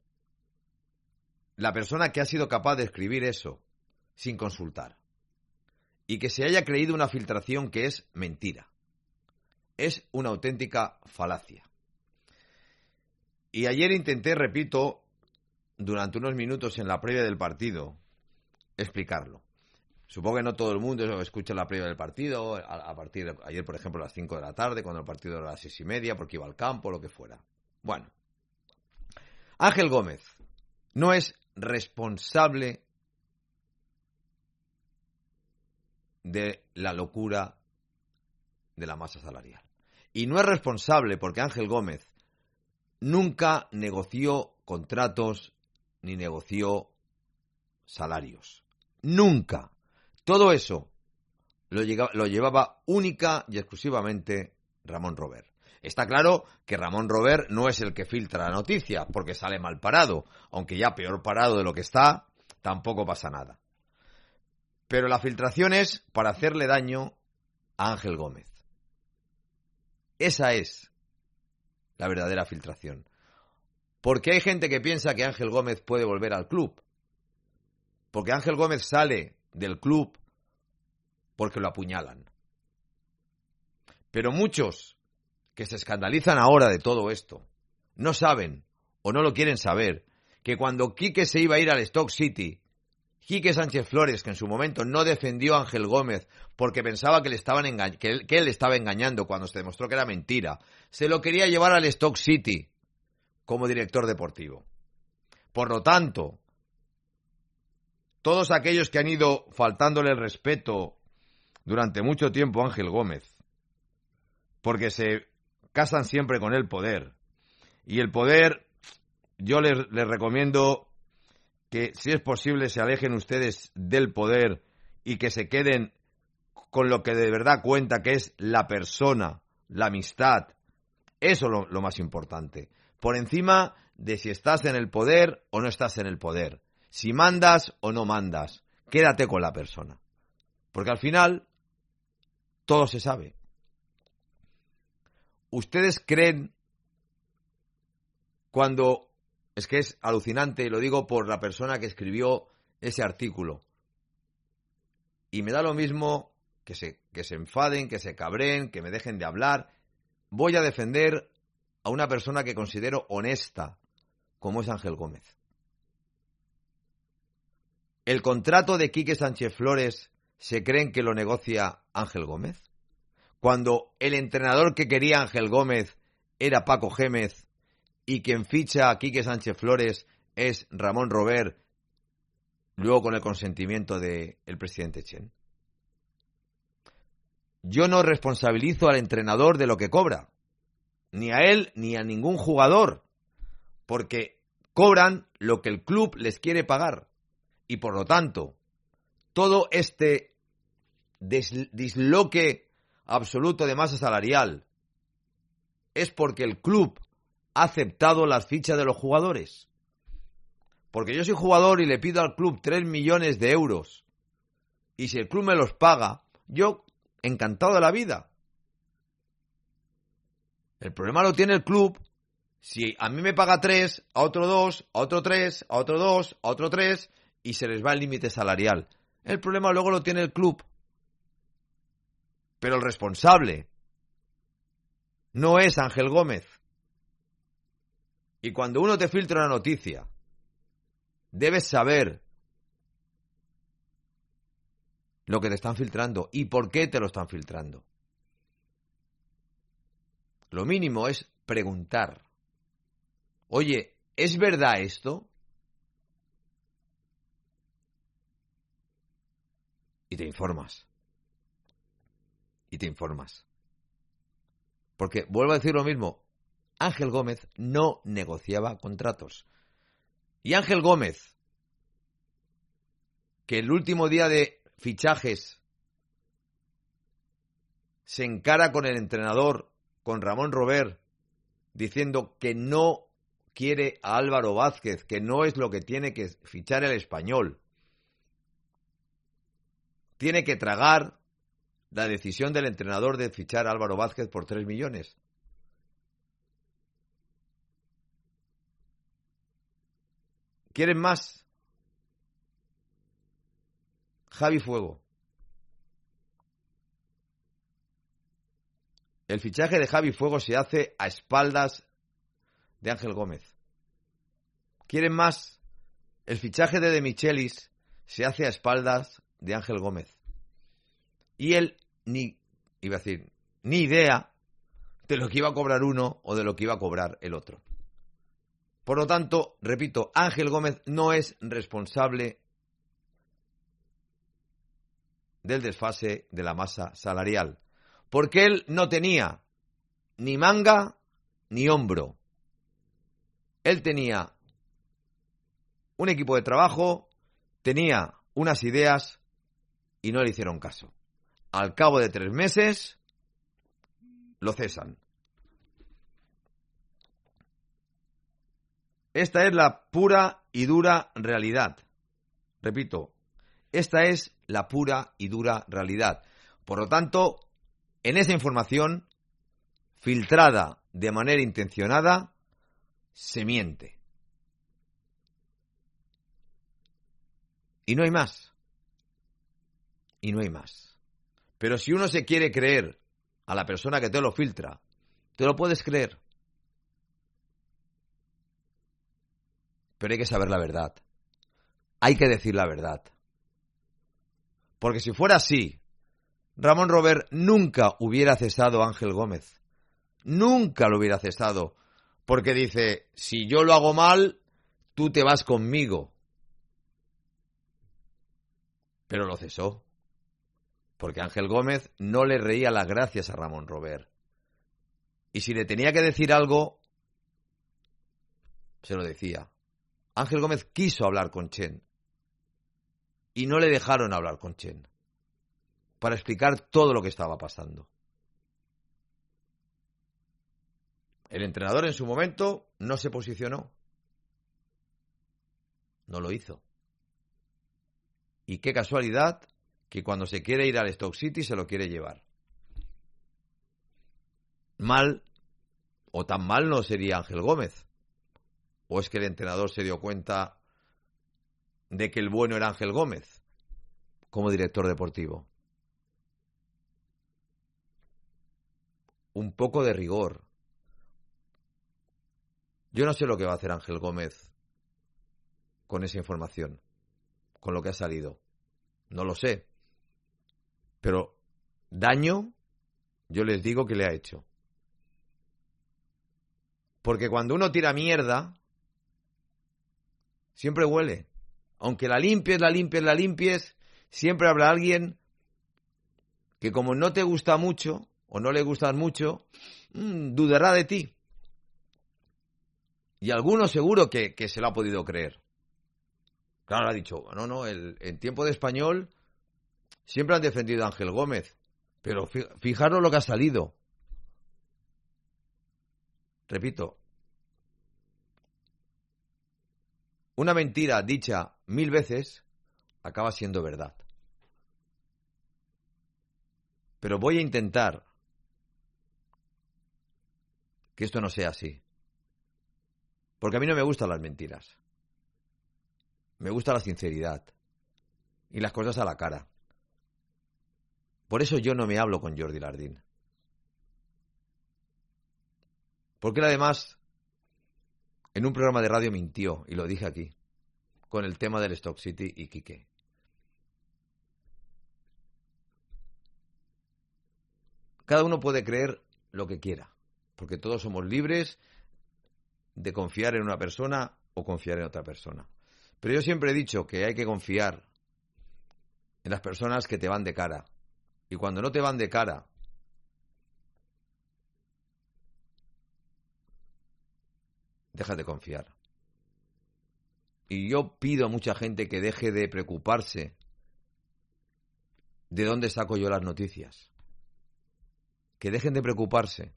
la persona que ha sido capaz de escribir eso sin consultar. Y que se haya creído una filtración que es mentira. Es una auténtica falacia. Y ayer intenté, repito, durante unos minutos en la previa del partido, explicarlo. Supongo que no todo el mundo escucha la previa del partido, a, a partir de ayer, por ejemplo, a las cinco de la tarde, cuando el partido era a las seis y media, porque iba al campo, lo que fuera. Bueno, Ángel Gómez no es responsable de la locura de la masa salarial. Y no es responsable porque Ángel Gómez nunca negoció contratos ni negoció salarios. Nunca. Todo eso lo, llegaba, lo llevaba única y exclusivamente Ramón Robert. Está claro que Ramón Robert no es el que filtra la noticia, porque sale mal parado, aunque ya peor parado de lo que está, tampoco pasa nada. Pero la filtración es para hacerle daño a Ángel Gómez. Esa es la verdadera filtración. Porque hay gente que piensa que Ángel Gómez puede volver al club. Porque Ángel Gómez sale del club porque lo apuñalan. Pero muchos que se escandalizan ahora de todo esto no saben o no lo quieren saber que cuando Quique se iba a ir al Stoke City, Quique Sánchez Flores, que en su momento no defendió a Ángel Gómez porque pensaba que, le estaban enga- que, él, que él le estaba engañando cuando se demostró que era mentira, se lo quería llevar al Stoke City como director deportivo. Por lo tanto, todos aquellos que han ido faltándole el respeto durante mucho tiempo a Ángel Gómez, porque se casan siempre con el poder, y el poder, yo les, les recomiendo que si es posible se alejen ustedes del poder y que se queden con lo que de verdad cuenta, que es la persona, la amistad. Eso es lo, lo más importante. Por encima de si estás en el poder o no estás en el poder. Si mandas o no mandas. Quédate con la persona. Porque al final todo se sabe. ¿Ustedes creen cuando... Es que es alucinante, y lo digo por la persona que escribió ese artículo. Y me da lo mismo que se, que se enfaden, que se cabreen, que me dejen de hablar. Voy a defender a una persona que considero honesta, como es Ángel Gómez. ¿El contrato de Quique Sánchez Flores se creen que lo negocia Ángel Gómez? Cuando el entrenador que quería Ángel Gómez era Paco Gémez, y quien ficha a Quique Sánchez Flores es Ramón Robert, luego con el consentimiento del presidente Chen. Yo no responsabilizo al entrenador de lo que cobra, ni a él ni a ningún jugador, porque cobran lo que el club les quiere pagar. Y por lo tanto, todo este des- disloque absoluto de masa salarial es porque el club ha aceptado las fichas de los jugadores. Porque yo soy jugador y le pido al club tres millones de euros. Y si el club me los paga, yo encantado de la vida. El problema lo tiene el club si a mí me paga tres, a otro dos, a otro tres, a otro dos, a otro tres, y se les va el límite salarial. El problema luego lo tiene el club. Pero el responsable no es Ángel Gómez. Y cuando uno te filtra una noticia, debes saber lo que te están filtrando y por qué te lo están filtrando. Lo mínimo es preguntar. Oye, ¿es verdad esto? Y te informas. Y te informas. Porque, vuelvo a decir lo mismo, Ángel Gómez no negociaba contratos. Y Ángel Gómez, que el último día de fichajes se encara con el entrenador, con Ramón Robert, diciendo que no quiere a Álvaro Vázquez, que no es lo que tiene que fichar el Español. Tiene que tragar la decisión del entrenador de fichar a Álvaro Vázquez por tres millones. ¿Quieren más? Javi Fuego. El fichaje de Javi Fuego se hace a espaldas de Ángel Gómez. ¿Quieren más? El fichaje de De Michelis se hace a espaldas de Ángel Gómez. Y él ni, iba a decir, ni idea de lo que iba a cobrar uno o de lo que iba a cobrar el otro. Por lo tanto, repito, Ángel Gómez no es responsable del desfase de la masa salarial, porque él no tenía ni manga ni hombro. Él tenía un equipo de trabajo, tenía unas ideas y no le hicieron caso. Al cabo de tres meses lo cesan. Esta es la pura y dura realidad. Repito, esta es la pura y dura realidad. Por lo tanto, en esa información filtrada de manera intencionada, se miente. Y no hay más. Y no hay más. Pero si uno se quiere creer a la persona que te lo filtra, te lo puedes creer. Pero hay que saber la verdad. Hay que decir la verdad. Porque si fuera así, Ramón Robert nunca hubiera cesado a Ángel Gómez. Nunca lo hubiera cesado. Porque dice, si yo lo hago mal, tú te vas conmigo. Pero lo cesó. Porque Ángel Gómez no le reía las gracias a Ramón Robert. Y si le tenía que decir algo, se lo decía. Ángel Gómez quiso hablar con Chen. Y no le dejaron hablar con Chen. Para explicar todo lo que estaba pasando. El entrenador en su momento no se posicionó. No lo hizo. Y qué casualidad que cuando se quiere ir al Stoke City se lo quiere llevar. Mal, o tan mal no sería Ángel Gómez. ¿O es que el entrenador se dio cuenta de que el bueno era Ángel Gómez como director deportivo? Un poco de rigor. Yo no sé lo que va a hacer Ángel Gómez con esa información, con lo que ha salido. No lo sé. Pero daño, yo les digo que le ha hecho. Porque cuando uno tira mierda, siempre huele. Aunque la limpies, la limpies, la limpies, siempre habrá alguien que como no te gusta mucho, o no le gustas mucho, mmm, dudará de ti. Y alguno seguro que, que se lo ha podido creer. Claro, ha dicho, no, no, el, en tiempo de Español siempre han defendido a Ángel Gómez. Pero fijaros lo que ha salido. Repito, una mentira dicha mil veces acaba siendo verdad. Pero voy a intentar que esto no sea así. Porque a mí no me gustan las mentiras. Me gusta la sinceridad. Y las cosas a la cara. Por eso yo no me hablo con Jordi Lardín. Porque él además, en un programa de radio mintió, y lo dije aquí, con el tema del Stoke City y Quique. Cada uno puede creer lo que quiera, porque todos somos libres de confiar en una persona o confiar en otra persona. Pero yo siempre he dicho que hay que confiar en las personas que te van de cara. Y cuando no te van de cara, dejas de confiar. Y yo pido a mucha gente que deje de preocuparse de dónde saco yo las noticias. Que dejen de preocuparse.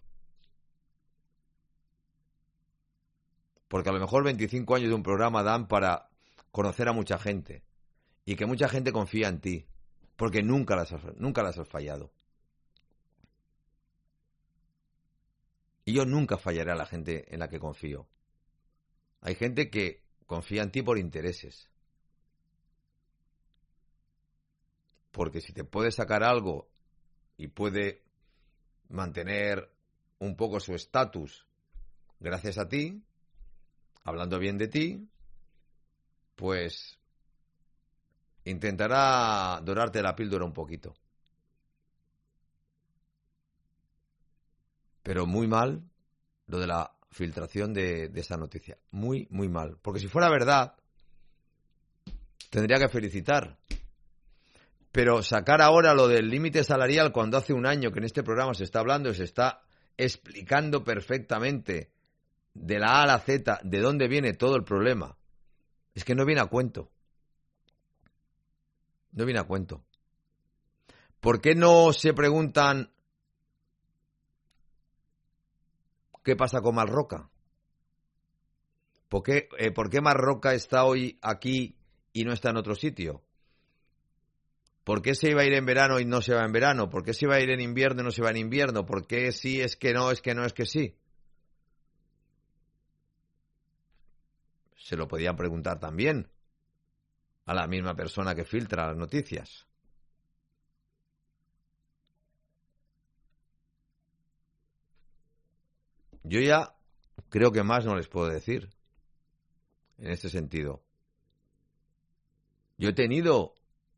Porque a lo mejor veinticinco años de un programa dan para conocer a mucha gente. Y que mucha gente confía en ti. Porque nunca las has, nunca las has fallado. Y yo nunca fallaré a la gente en la que confío. Hay gente que confía en ti por intereses. Porque si te puede sacar algo y puede mantener un poco su estatus gracias a ti, hablando bien de ti, pues intentará dorarte la píldora un poquito. Pero muy mal lo de la filtración de, de esa noticia. Muy, muy mal. Porque si fuera verdad, tendría que felicitar. Pero sacar ahora lo del límite salarial cuando hace un año que en este programa se está hablando y se está explicando perfectamente de la A a la Z de dónde viene todo el problema, es que no viene a cuento. No viene a cuento. ¿Por qué no se preguntan qué pasa con Marroca? ¿Por qué, eh, ¿Por qué Marroca está hoy aquí y no está en otro sitio? ¿Por qué se iba a ir en verano y no se va en verano? ¿Por qué se iba a ir en invierno y no se va en invierno? ¿Por qué sí es que no, es que no, es que sí? Se lo podían preguntar también a la misma persona que filtra las noticias. Yo ya creo que más no les puedo decir en este sentido. Yo he tenido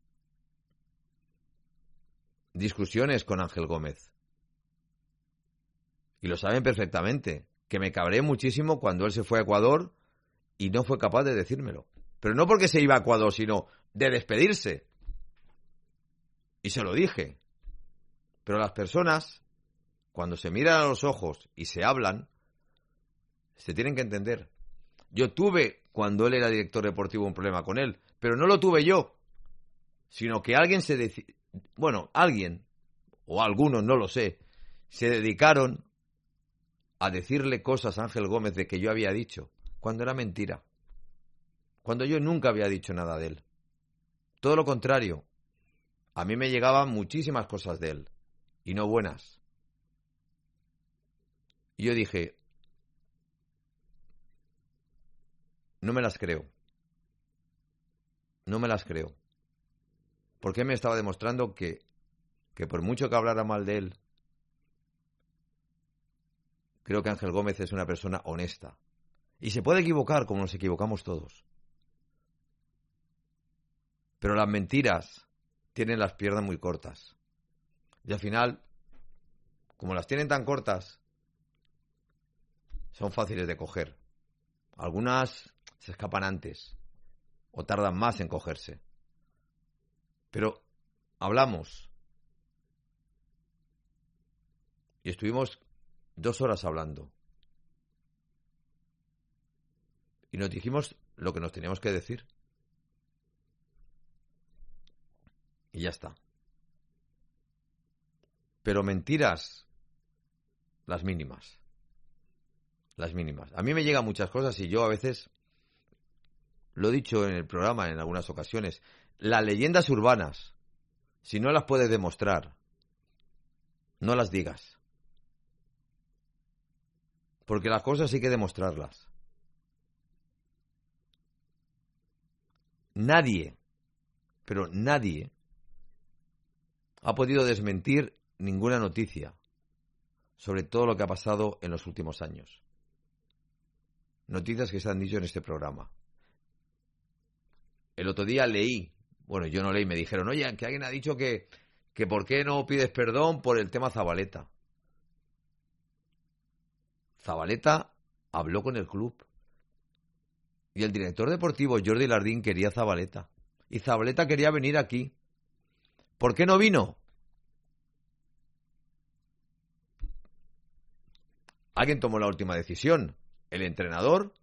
discusiones con Ángel Gómez y lo saben perfectamente, que me cabré muchísimo cuando él se fue a Ecuador y no fue capaz de decírmelo. Pero no porque se iba a Ecuador, sino de despedirse. Y se lo dije. Pero las personas, cuando se miran a los ojos y se hablan, se tienen que entender. Yo tuve, cuando él era director deportivo, un problema con él, pero no lo tuve yo, sino que alguien se... Deci- bueno, alguien, o algunos, no lo sé, se dedicaron a decirle cosas a Ángel Gómez de que yo había dicho, cuando era mentira. Cuando yo nunca había dicho nada de él. Todo lo contrario. A mí me llegaban muchísimas cosas de él, y no buenas. Y yo dije, no me las creo. No me las creo. Porque me estaba demostrando que, que por mucho que hablara mal de él, creo que Ángel Gómez es una persona honesta. Y se puede equivocar como nos equivocamos todos. Pero las mentiras tienen las piernas muy cortas. Y al final, como las tienen tan cortas, son fáciles de coger. Algunas se escapan antes o tardan más en cogerse. Pero hablamos y estuvimos dos horas hablando y nos dijimos lo que nos teníamos que decir y ya está. Pero mentiras, las mínimas. Las mínimas. A mí me llegan muchas cosas y yo a veces, lo he dicho en el programa en algunas ocasiones, las leyendas urbanas, si no las puedes demostrar, no las digas. Porque las cosas hay que demostrarlas. Nadie, pero nadie, ha podido desmentir ninguna noticia sobre todo lo que ha pasado en los últimos años. Noticias que se han dicho en este programa. El otro día leí, bueno, yo no leí, me dijeron, oye, que alguien ha dicho que, que por qué no pides perdón por el tema Zabaleta. Zabaleta habló con el club y el director deportivo Jordi Lardín quería a Zabaleta y Zabaleta quería venir aquí. ¿Por qué no vino? ¿Alguien tomó la última decisión? ¿El entrenador?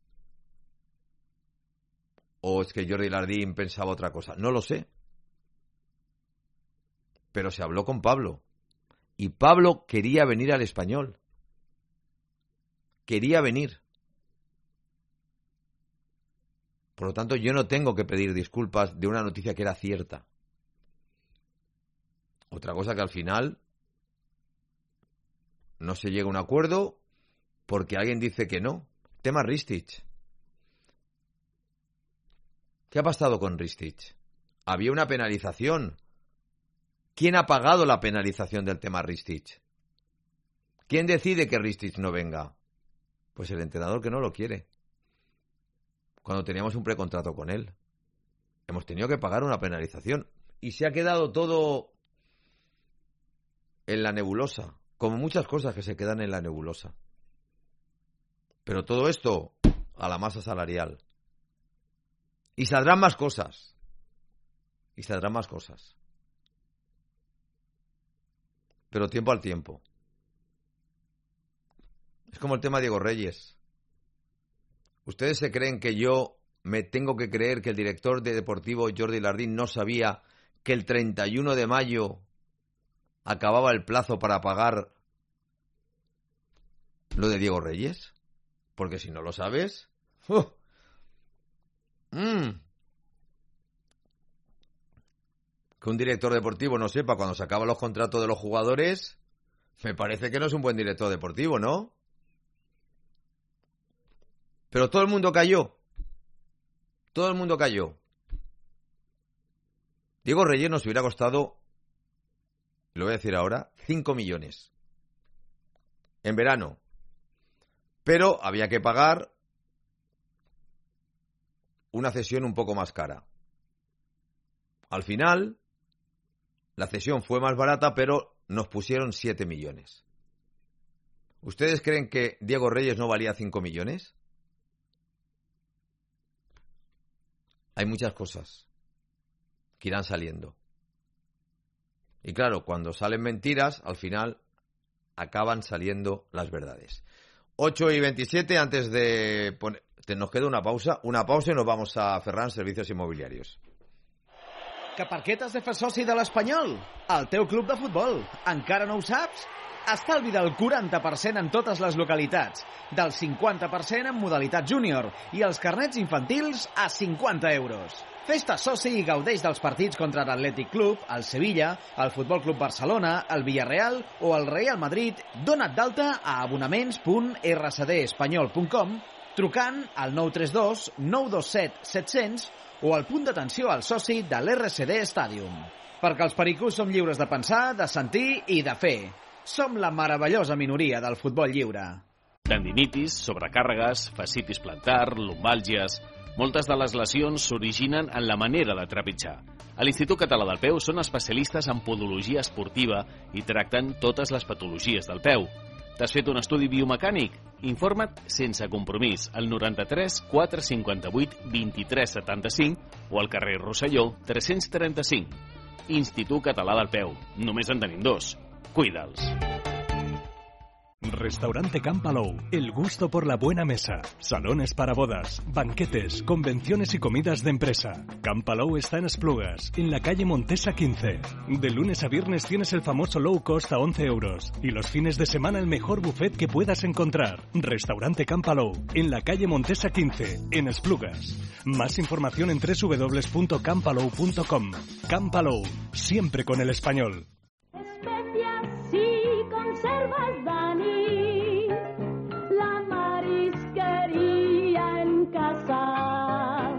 ¿O es que Jordi Lardín pensaba otra cosa? No lo sé. Pero se habló con Pablo. Y Pablo quería venir al Español. Quería venir. Por lo tanto, yo no tengo que pedir disculpas de una noticia que era cierta. Otra cosa que al final no se llega a un acuerdo porque alguien dice que no. Tema Ristich. ¿Qué ha pasado con Ristich? Había una penalización. ¿Quién ha pagado la penalización del tema Ristich? ¿Quién decide que Ristich no venga? Pues el entrenador que no lo quiere. Cuando teníamos un precontrato con él. Hemos tenido que pagar una penalización. Y se ha quedado todo en la nebulosa. Como muchas cosas que se quedan en la nebulosa. Pero todo esto a la masa salarial. Y saldrán más cosas. Y saldrán más cosas. pero tiempo al tiempo. Es como el tema Diego Reyes. ¿Ustedes se creen que yo me tengo que creer que el director de deportivo Jordi Lardín no sabía que el treinta y uno de mayo acababa el plazo para pagar lo de Diego Reyes? Porque si no lo sabes... ¡uh! Mm. Que un director deportivo no sepa cuando se acaban los contratos de los jugadores, me parece que no es un buen director deportivo, ¿no? Pero todo el mundo cayó. Todo el mundo cayó. Diego Reyes nos hubiera costado, lo voy a decir ahora, cinco millones. En verano. Pero había que pagar una cesión un poco más cara. Al final, la cesión fue más barata, pero nos pusieron siete millones. ¿Ustedes creen que Diego Reyes no valía cinco millones? Hay muchas cosas que irán saliendo. Y claro, cuando salen mentiras, al final acaban saliendo las verdades. ocho y veintisiete, antes de poner... Nos queda una pausa, una pausa y nos vamos a Ferran Servicios Immobiliarios. Que per què t'has de fer soci de l'Espanyol? El teu club de futbol. Encara no ho saps? Estalvi del quaranta per cent en totes les localitats, del cinquanta per cent en modalitat júnior i els carnets infantils a cinquanta euros. Fes-te soci i gaudeix dels partits contra l'Atlètic Club, el Sevilla, el Futbol Club Barcelona, el Villarreal o el Real Madrid. Dona't d'alta a abonaments punt r c d espanyol punt com trucant al nou tres dos nou dos set set cents o al punt d'atenció al soci de l'R C D Stadium. Perquè els pericos som lliures de pensar, de sentir i de fer. Som la meravellosa minoria del futbol lliure. Tendinitis, sobrecàrregues, fascitis plantar, lumbàlgies... Moltes de les lesions s'originen en la manera de trepitjar. A l'Institut Català del Peu són especialistes en podologia esportiva i tracten totes les patologies del peu. T'has fet un estudi biomecànic? Informa't sense compromís al noranta-tres quatre cinquanta-vuit vint-i-tres setanta-cinc o al carrer Rosselló tres-cents trenta-cinc. Institut Català del Peu. Només en tenim dos. Cuida'ls. Restaurante Campalou, el gusto por la buena mesa. Salones para bodas, banquetes, convenciones y comidas de empresa. Campalou está en Esplugas, en la calle Montesa quince. De lunes a viernes tienes el famoso low cost a once euros. Y los fines de semana el mejor buffet que puedas encontrar. Restaurante Campalou, en la calle Montesa quince, en Esplugas. Más información en doble u doble u doble u punto campalou punto com. Campalou, siempre con el español. Especias y conservas Dani, la marisquería en casa.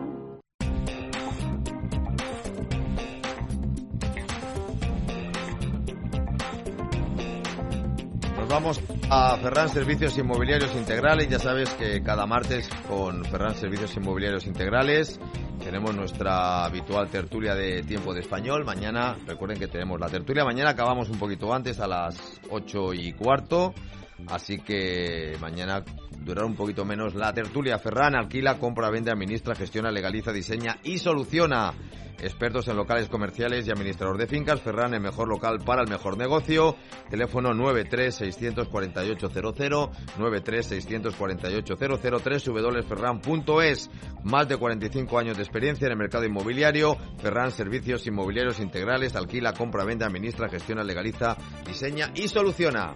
Nos vamos a Ferran Servicios Inmobiliarios Integrales. Ya sabes que cada martes con Ferran Servicios Inmobiliarios Integrales tenemos nuestra habitual tertulia de Tiempo de Español. Mañana, recuerden que tenemos la tertulia. Mañana acabamos un poquito antes, a las ocho y cuarto. Así que mañana durará un poquito menos la tertulia. Ferran alquila, compra, vende, administra, gestiona, legaliza, diseña y soluciona. Expertos en locales comerciales y administrador de fincas. Ferran, el mejor local para el mejor negocio. Teléfono nueve tres seis cuatro ocho cero cero, nueve tres seis cuatro ocho cero cero, doble u doble u doble u punto ferran punto es. Más de cuarenta y cinco años de experiencia en el mercado inmobiliario. Ferran Servicios Inmobiliarios Integrales. Alquila, compra, vende, administra, gestiona, legaliza, diseña y soluciona.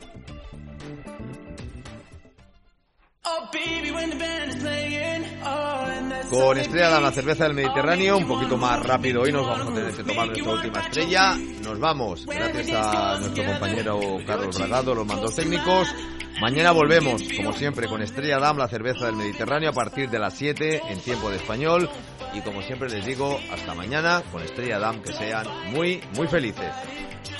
Con Estrella Damm, la cerveza del Mediterráneo, un poquito más rápido hoy, nos vamos a tener que tomar nuestra última estrella. Nos vamos, gracias a nuestro compañero Carlos Bragado, los mandos técnicos. Mañana volvemos, como siempre, con Estrella Damm, la cerveza del Mediterráneo, a partir de las siete en Tiempo de Español. Y como siempre les digo, hasta mañana con Estrella Damm, que sean muy, muy felices.